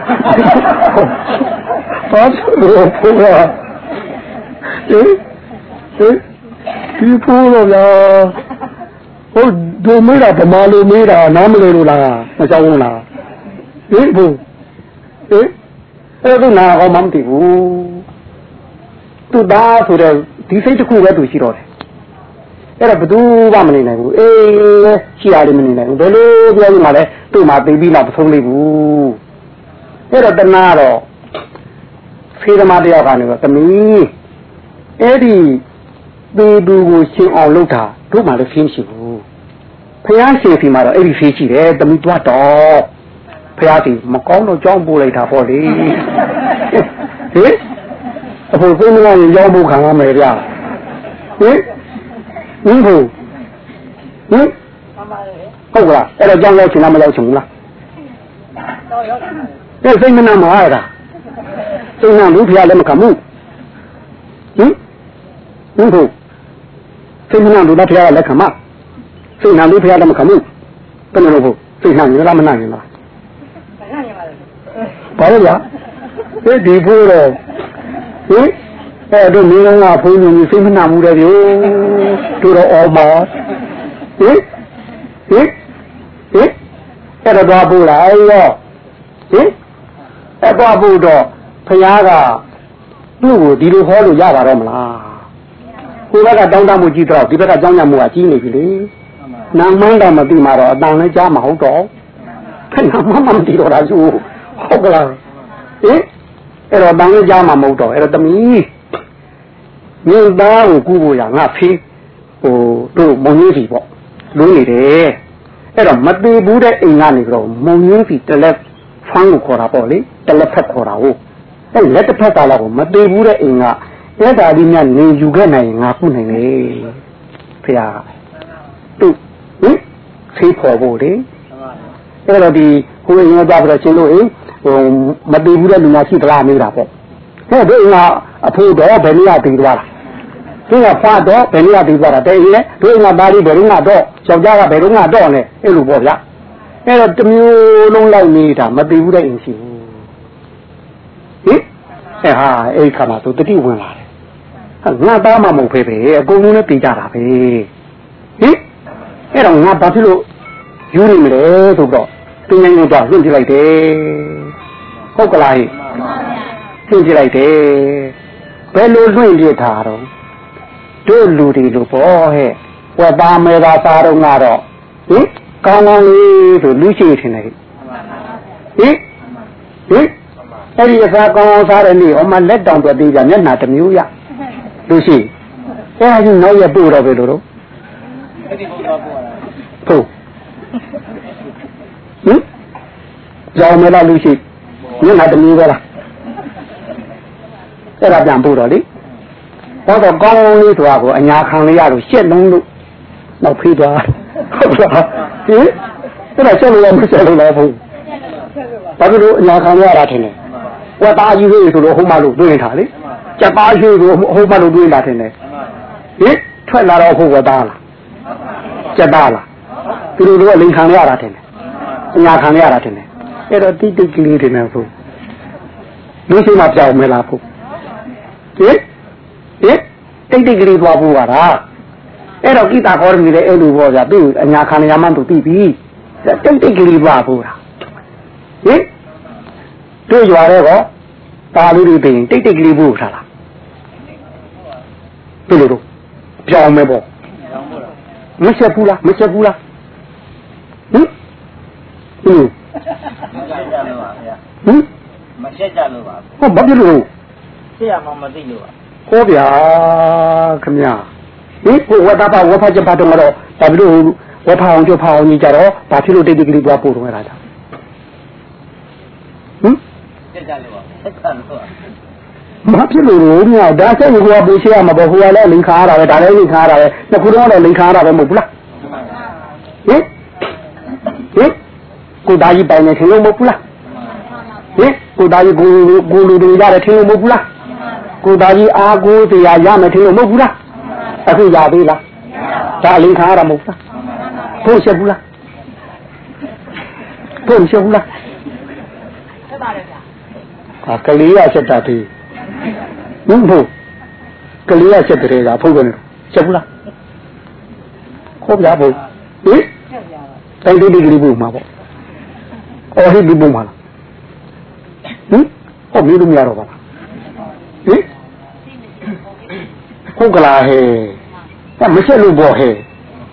ဘာလို့ဘုရားဟင်ဟင်ဒီဖိုးတော့ဗျာဟုတ်ဒုမေးတာဗမာလိုမေးတာနားမလဲလို့လားမကြောက်ဘူးလားဟင်ဘုဟင်အဲ့ဒါနာကောမမသိဘူးသူသားဆိုတဲ့ဒီစိတ်တစ်ခုပဲသူရှိတော့တယ်အဲ့ဒါဘယ်သူမှမနေနိုင်ဘူးအေးရှိရတယ်မနေနိုင်ဘူးဘယ်လိုပြောရမှာလဲသူ့မှာသိပြီးတော့မဆုံးလိမ့်ဘူးအဲ့တော့တနာတော့ဖေးသမားတယောက်ကနေတော့သမီးအဲ့ဒီပေသူကိုရှင်းအောင်လုပ်တာတို့မှလည်းရှင်းရှိဘူးဖះရှင်စီမှာတော့အဲ့ဒီဖေးရှိတယ်သမီးသွားတော့ဖះစီမကောင်းတော့ကြောင်းပို့လိုက်တာပေါ့လေဟင်အခုသိနေရင်ကြောင်းပို့ခံရမယ်ဗျာဟင်ဟင်ဟုတ်ဟင်ဟုတ်ကလားအဲ့တော့ကြောင်းရောက်ချင်လားမရောက်ချင်ဘူးလားတော့ရောက်တယ်စိတ်မနှံ့မှာရတာစိတ်နှံ့လို့ဖះလည်းမခံဘူးဟင်ဟင်ဟုတ်စိတ်နှံ့လို့ဖះကလည်းခံမှာစိတ်နှံ့လို့ဖះလည်းမခံဘူးဘယ်လိုလုပ်ဖို့စိတ်နှံ့နေလားမနှံ့နေလားနှံ့နေပါလေဘာလို့လဲဒီဒီဖို့တော့ဟင်အဲ့တို့မင်းကဖုန်းကြီးစိတ်မနှံ့ဘူးတဲ့ဗျို့တို့တော့အော်ပါဟင်ဟင်ဟင်အဲ့တော့သွားပို့လိုက်ရောဟင်အဲ့သွားပို့တော့ဖះကသူ့ကိုဒီလိုဟောလို့ရပါတော့မလားကိုယ်ကတောင်းတမှုကြီးတော့ဒီဘက်ကကြောင်းညမှုကကြီးနေပြီလေနာမန်းတော့မသိမှာတော့အတန်လည်းကြားမဟုတ်တော့ခဏမှမသိတော့တာသူဟုတ်ကလားဟင်အဲ့တော့တန်လည်းကြားမှာမဟုတ်တော့အဲ့တော့တမီးမြေသားကိုကူဖို့ရငါဖေးဟိုတို့မုံကြီးစီပေါ့လွန်းနေတယ်အဲ့တော့မသေးဘူးတဲ့အိမ်ကနေတော့မုံကြီးစီတလက်ဖန်းကိုခေါ်တာပေါ့လေတလက်ဖက်ခေါ်တာဟုတ်အဲ့လက်တစ်ဖက်ကလာကိုမသေးဘူးတဲ့အိမ်ကအဲ့ဒါဒီမြတ်နေယူခဲ့နိုင်ငါခုနိုင်လေဖေဟာသူဟင်ဖေးဖို့ဖို့လေအဲ့တော့ဒီဟိုအိမ်ကသွားပြီးတော့ရှင်းလို့အိမ်ဟိုမသေးဘူးတဲ့လူများရှိသလားမေးတာပေါ့ဟဲ့ဒီအိမ်ကအဖိုးတော့ဘယ်နည်းတည်သွားလားဒီကဖားတော့ဘယ်နည်းတည်သွားတာတဲ့အိမ်နဲ့ဒီအိမ်ကသားလေးဘယ်တော့ကတော့ယောက်ျားကဘယ်တော့ကတော့နဲ့အဲ့လိုပေါ့ဗျအဲ့တော့တစ်မျိုးလုံးလိုက်နေတာမသေးဘူးတဲ့အိမ်ရှိဘူးဟင်အဲဟာအဲ့ခါမှာသူတတိဝင်လာတယ်ငါသားမှမဟုတ်ဖေးပဲအကုန်လုံးလည်းပြေးကြတာပဲဟင်အဲ့တော့ငါဘာဖြစ်လို့ယူနေမလဲဆိုတော့သူငယ်ငယ်တော့လွင့်ပြလိုက်တယ်ဟုတ်ကလားဟိလွင့်ပြလိုက်တယ်ဘယ်လိုလွင့်ပြထားတော့တို့လူတွေလို့ပေါ့ဟဲ့ဝက်သားမဲသားစားတော့ငါတော့ဟင်ကောင်းကောင်းလေးဆိုလူရှိထင်တယ်ဟင်ဟင်အဲ့ဒီအစားကောင်းကောင်းစားတဲ့နေ့ဟောမှလက်တောင်တွေ့သေးကြမျက်နှာတစ်မျိုးရလူရှိအဲ့ဒါကြီးနောက်ရပို့တော့ပဲလို့တော့အဲ့ဒီဘုရားပို့ရတာဟုတ်ဟင်ကြောင်မလားလူရှိမျက်နှာတစ်မျိုးပဲလားအဲ့ဒါပြန်ပို့တော့လေဟောတော့ကောင်းကောင်းလေးဆိုတာကိုအညာခံလေးရလို့ရှက်လုံးလို့နောက်ဖေးသွားဟုတ်လားဟင်အဲ့ဒါရှက်လို့ရမရှက်လို့လားဘုဘာဖြစ်လို့အညာခံရတာထင်လဲဝက်သားကြီးဟေးဆိုလို့ဟိုမှလို့တွေးထားလေကြက်သားရှိဆိုဟိုမှလို့တွေးလာထင်တယ်ဟင်ထွက်လာတော့ဟိုဝက်သားလားကြက်သားလားသူတို့ကလိန်ခံရတာထင်တယ်အညာခံရတာထင်တယ်အဲ့တော့တိတိကလေးတွေနဲ့ဆိုလူရှိမှပြောင်းမလားဖို့ဟင်ဟင်တိတ်တိတ်ကလေးသွားဖို့ပါလားအဲ့တော့ကိတာခေါ်နေတယ်အဲ့လိုပေါ့ဗျာသူ့အညာခံရမှန်းသူသိပြီတိတ်တိတ်ကလေးသွားဖို့လားဟင်တို့ရွာတဲ့ကောတာလူတွေပြင်တိတ်တိတ်ကလေးဖို့ထားလားဘယ်လိုတော့ပြောင်းမယ်ပေါ့ဟ没写不啦，没写不啦。嗯嗯。嗯。 没写家了吧？ 我没记录。 这样嘛没记录啊。 好呀，怎么样？诶，我我打把我怕就怕中了，打不住，我怕红就怕红，你家了，把铁路这里给你不要拨动来的。嗯？ 写家了吧？写家了吧？ မဖြစ်လို့လို့ညဒါဆက်ကိုကပူရှေရမှာပေါ့ဟိုကလည်းလိန်ခါရတာပဲဒါလည်းလိန်ခါရတာပဲနှစ်ခုတော့လည်းလိန်ခါရတာပဲမဟုတ်ဘူးလားဟင်ဟင်ကိုသားကြီးပိုင်နေထင်လို့မဟုတ်ဘူးလားဟင်ကိုသားကြီးကိုကိုလူတွေရတယ်ထင်လို့မဟုတ်ဘူးလားကိုသားကြီးအားကိုးတရားရမယ်ထင်လို့မဟုတ်ဘူးလားအခုရသေးလားဒါလိန်ခါရတာမဟုတ်ဘူးလားဖို့ရှက်ဘူးလားဖို့ရှက်ဘူးလားဆက်ပါတယ်ဗျာအာကလေးရဆက်တာသေးဟုတ်ဘူးကလေးရချက်တည်းကဖုတ်တယ်ချက်ဘူးလားခေါ်ပြဖို့ဟင်တိုင်းတိတိကလေးပို့မှာပေါ့အော်ဟိဒီပို့မှာလားဟင်ဟောမင်းတို့မရတော့ပါလားဟင်ဟုတ်ကလားဟဲ့အဲမချက်လို့ပေါ့ဟဲ့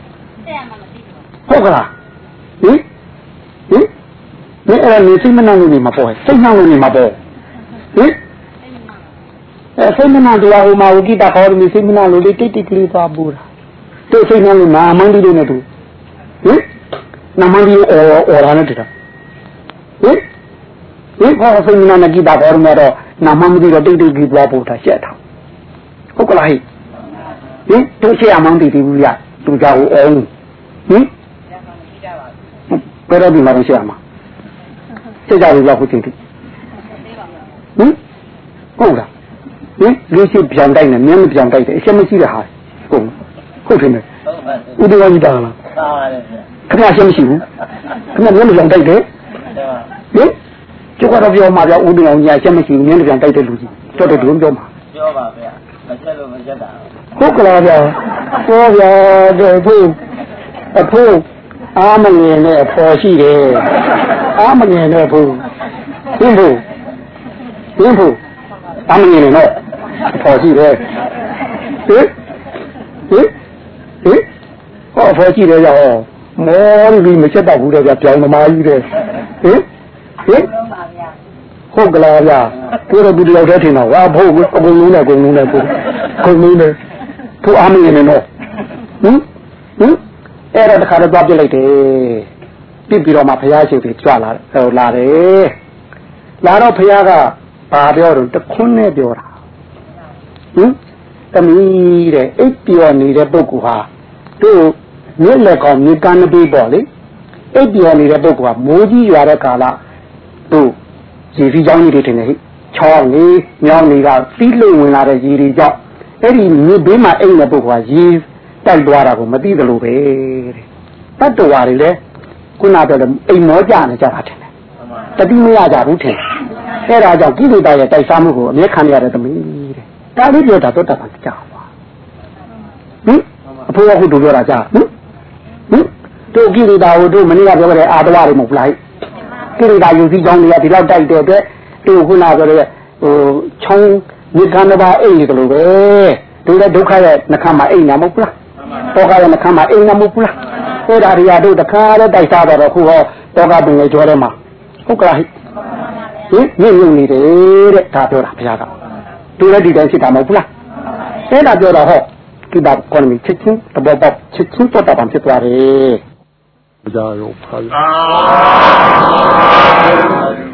ဟုတ်ကလားဟင်ဟင်မင်းအဲ့ဒါနေစိတ်မနှောင့်လို့နေမှာပေါ့ဟဲ့စိတ်နှောင့်လို့နေမှာပေါ့ဟင်အဲစိတ်မနှောင့်တရားဟိုမှာဝိကိတာခေါ်လို့စိတ်မနှောင့်လို့တိတ်တိတ်ကလေးသွားပူတာတို့စိတ်နှောင့်လို့နာမန်းဒီလေးနဲ့တူဟင်နာမန်းဒီအော်အော်ရနဲ့တူတာဟင်ဟင်ခေါ်စိတ်မနှောင့်နဲ့ကိတာခေါ်လို့တော့နာမန်းဒီတော့တိတ်တိတ်ကလေးသွားပူတာရှက်တာဟုတ်ကလားဟိဟင်တို့ရှက်အမောင်းတည်တည်ဘူးရသူကြောက်အောင်ဟင်ဘယ်တော့ဒီမှာရှက်အမောင်းရှက်ကြလို့လောက်ခုချိန်တိဟင်ဟုတ်လားဟင်လူရှိပြန်တိုက်နေမြင်းမပြန်တိုက်တယ်အချက်မရှိတဲ့ဟာဟုတ်ဟုတ်တယ်ဥဒဝကြီးတာလားသာပါတယ်ခင်ဗျာအချက်မရှိဘူးခင်ဗျာမြင်းမပြန်တိုက်တယ်ဟင်ကျုပ်ကတော့ပြောမှာဗျာဥဒဝကြီးအချက်မရှိဘူးမြင်းမပြန်တိုက်တဲ့လူကြီးတော်တော်ဒုံပြောမှာပြောပါဗျာမချက်လို့မချက်တာဟုတ်ကလားဗျာပြောဗျာတဲ့ဖို့အဖို့အားမငယ်နဲ့အဖော်ရှိတယ်အားမငယ်နဲ့ဖို့ဟင်ဖို့ဟင်ဖို့အားမငယ်နဲ့တော့ဖော်ရှိတယ်ဟင်ဟင်ဟင်ဟောဖော်ရှိတယ်ရောမောလူမချက်တော့ဘူးတဲ့ဗျပြောင်းသမားကြီးတဲ့ဟင်ဟင်ဟုတ်ကလားဗျကိုယ်တော့ဒီလောက်တည်းထင်တော့ဟာဖို့အကုန်လုံးနဲ့အကုန်လုံးနဲ့ကိုအကုန်လုံးနဲ့သူအားမနေနဲ့တော့ဟင်ဟင်အဲ့ဒါတခါတော့ပြပြလိုက်တယ်ပြပြီးတော့မှဘုရားရှိခိုးကြွလာဟိုလာတယ်လာတော့ဘုရားကဘာပြောတော့တခွန်းနဲ့ပြောတာဟင်သမီးတဲ့အိပ်ပြောနေတဲ့ပုဂ္ဂိုလ်ဟာတို့မြစ်လက်ကောင်မြေကမ်းပေးပေါ့လေအိပ်ပြောနေတဲ့ပုဂ္ဂိုလ်ကမိုးကြီးရွာတဲ့ကာလတို့ရေစီးကြောင်းကြီးတွေထင်တယ်ဟိချောင်းလေးမြောင်းလေးကစီးလို့ဝင်လာတဲ့ရေတွေကြောင့်အဲ့ဒီမြေဘေးမှာအိပ်နေတဲ့ပုဂ္ဂိုလ်ကရေတိုက်သွားတာကိုမသိသလိုပဲတဲ့တတ္တဝါတွေလည်းခုနပြောတယ်အိမ်မောကြနေကြတာထင်တယ်တတိမရကြဘူးထင်အဲ့ဒါကြောင့်ကိလေသာရဲ့တိုက်စားမှုကိုအမြဲခံရတဲ့သမီးတဲ့ဒါလေးပြောတာတော့တတ်ပါကြပါဟင်အဖိုးကခုတို့ပြောတာကြာဟင်ဟင်တို့ကိလေသာကိုတို့မနေ့ကပြောခဲ့တဲ့အာတဝတွေမဟုတ်လားကိလေသာယူစည်းကြောင်းတွေကဒီလောက်တိုက်တဲ့အတွက်တို့ခုနပြောတဲ့ဟိုချောင်းမြေကမ်းတစ်ပါးအိမ်နေတယ်လို့ပဲတို့လည်းဒုက္ခရဲ့နှခမ်းမှာအိမ်နေမဟုတ်လားတောကရဲ့နှခမ်းမှာအိမ်နေမဟုတ်လားအဲ့ဒါတွေကတို့တခါတော့တိုက်စားတော့ခုဟောတောကပင်လေးကျော်ထဲမှာဟုတ်ကလားဟင်မြင့်မြင့်နေတယ်တဲ့ဒါပြောတာဘုရားကတို့လည်းဒီတိုင်းဖြစ်တာမဟုတ်လားအဲ့ဒါပြောတော့ဟောကိတာကောမီချက်ချင်းတဘောပေါက်ချက်ချင်းတော့တာဖြစ်သွားတယ်ဘုရားရောဖာ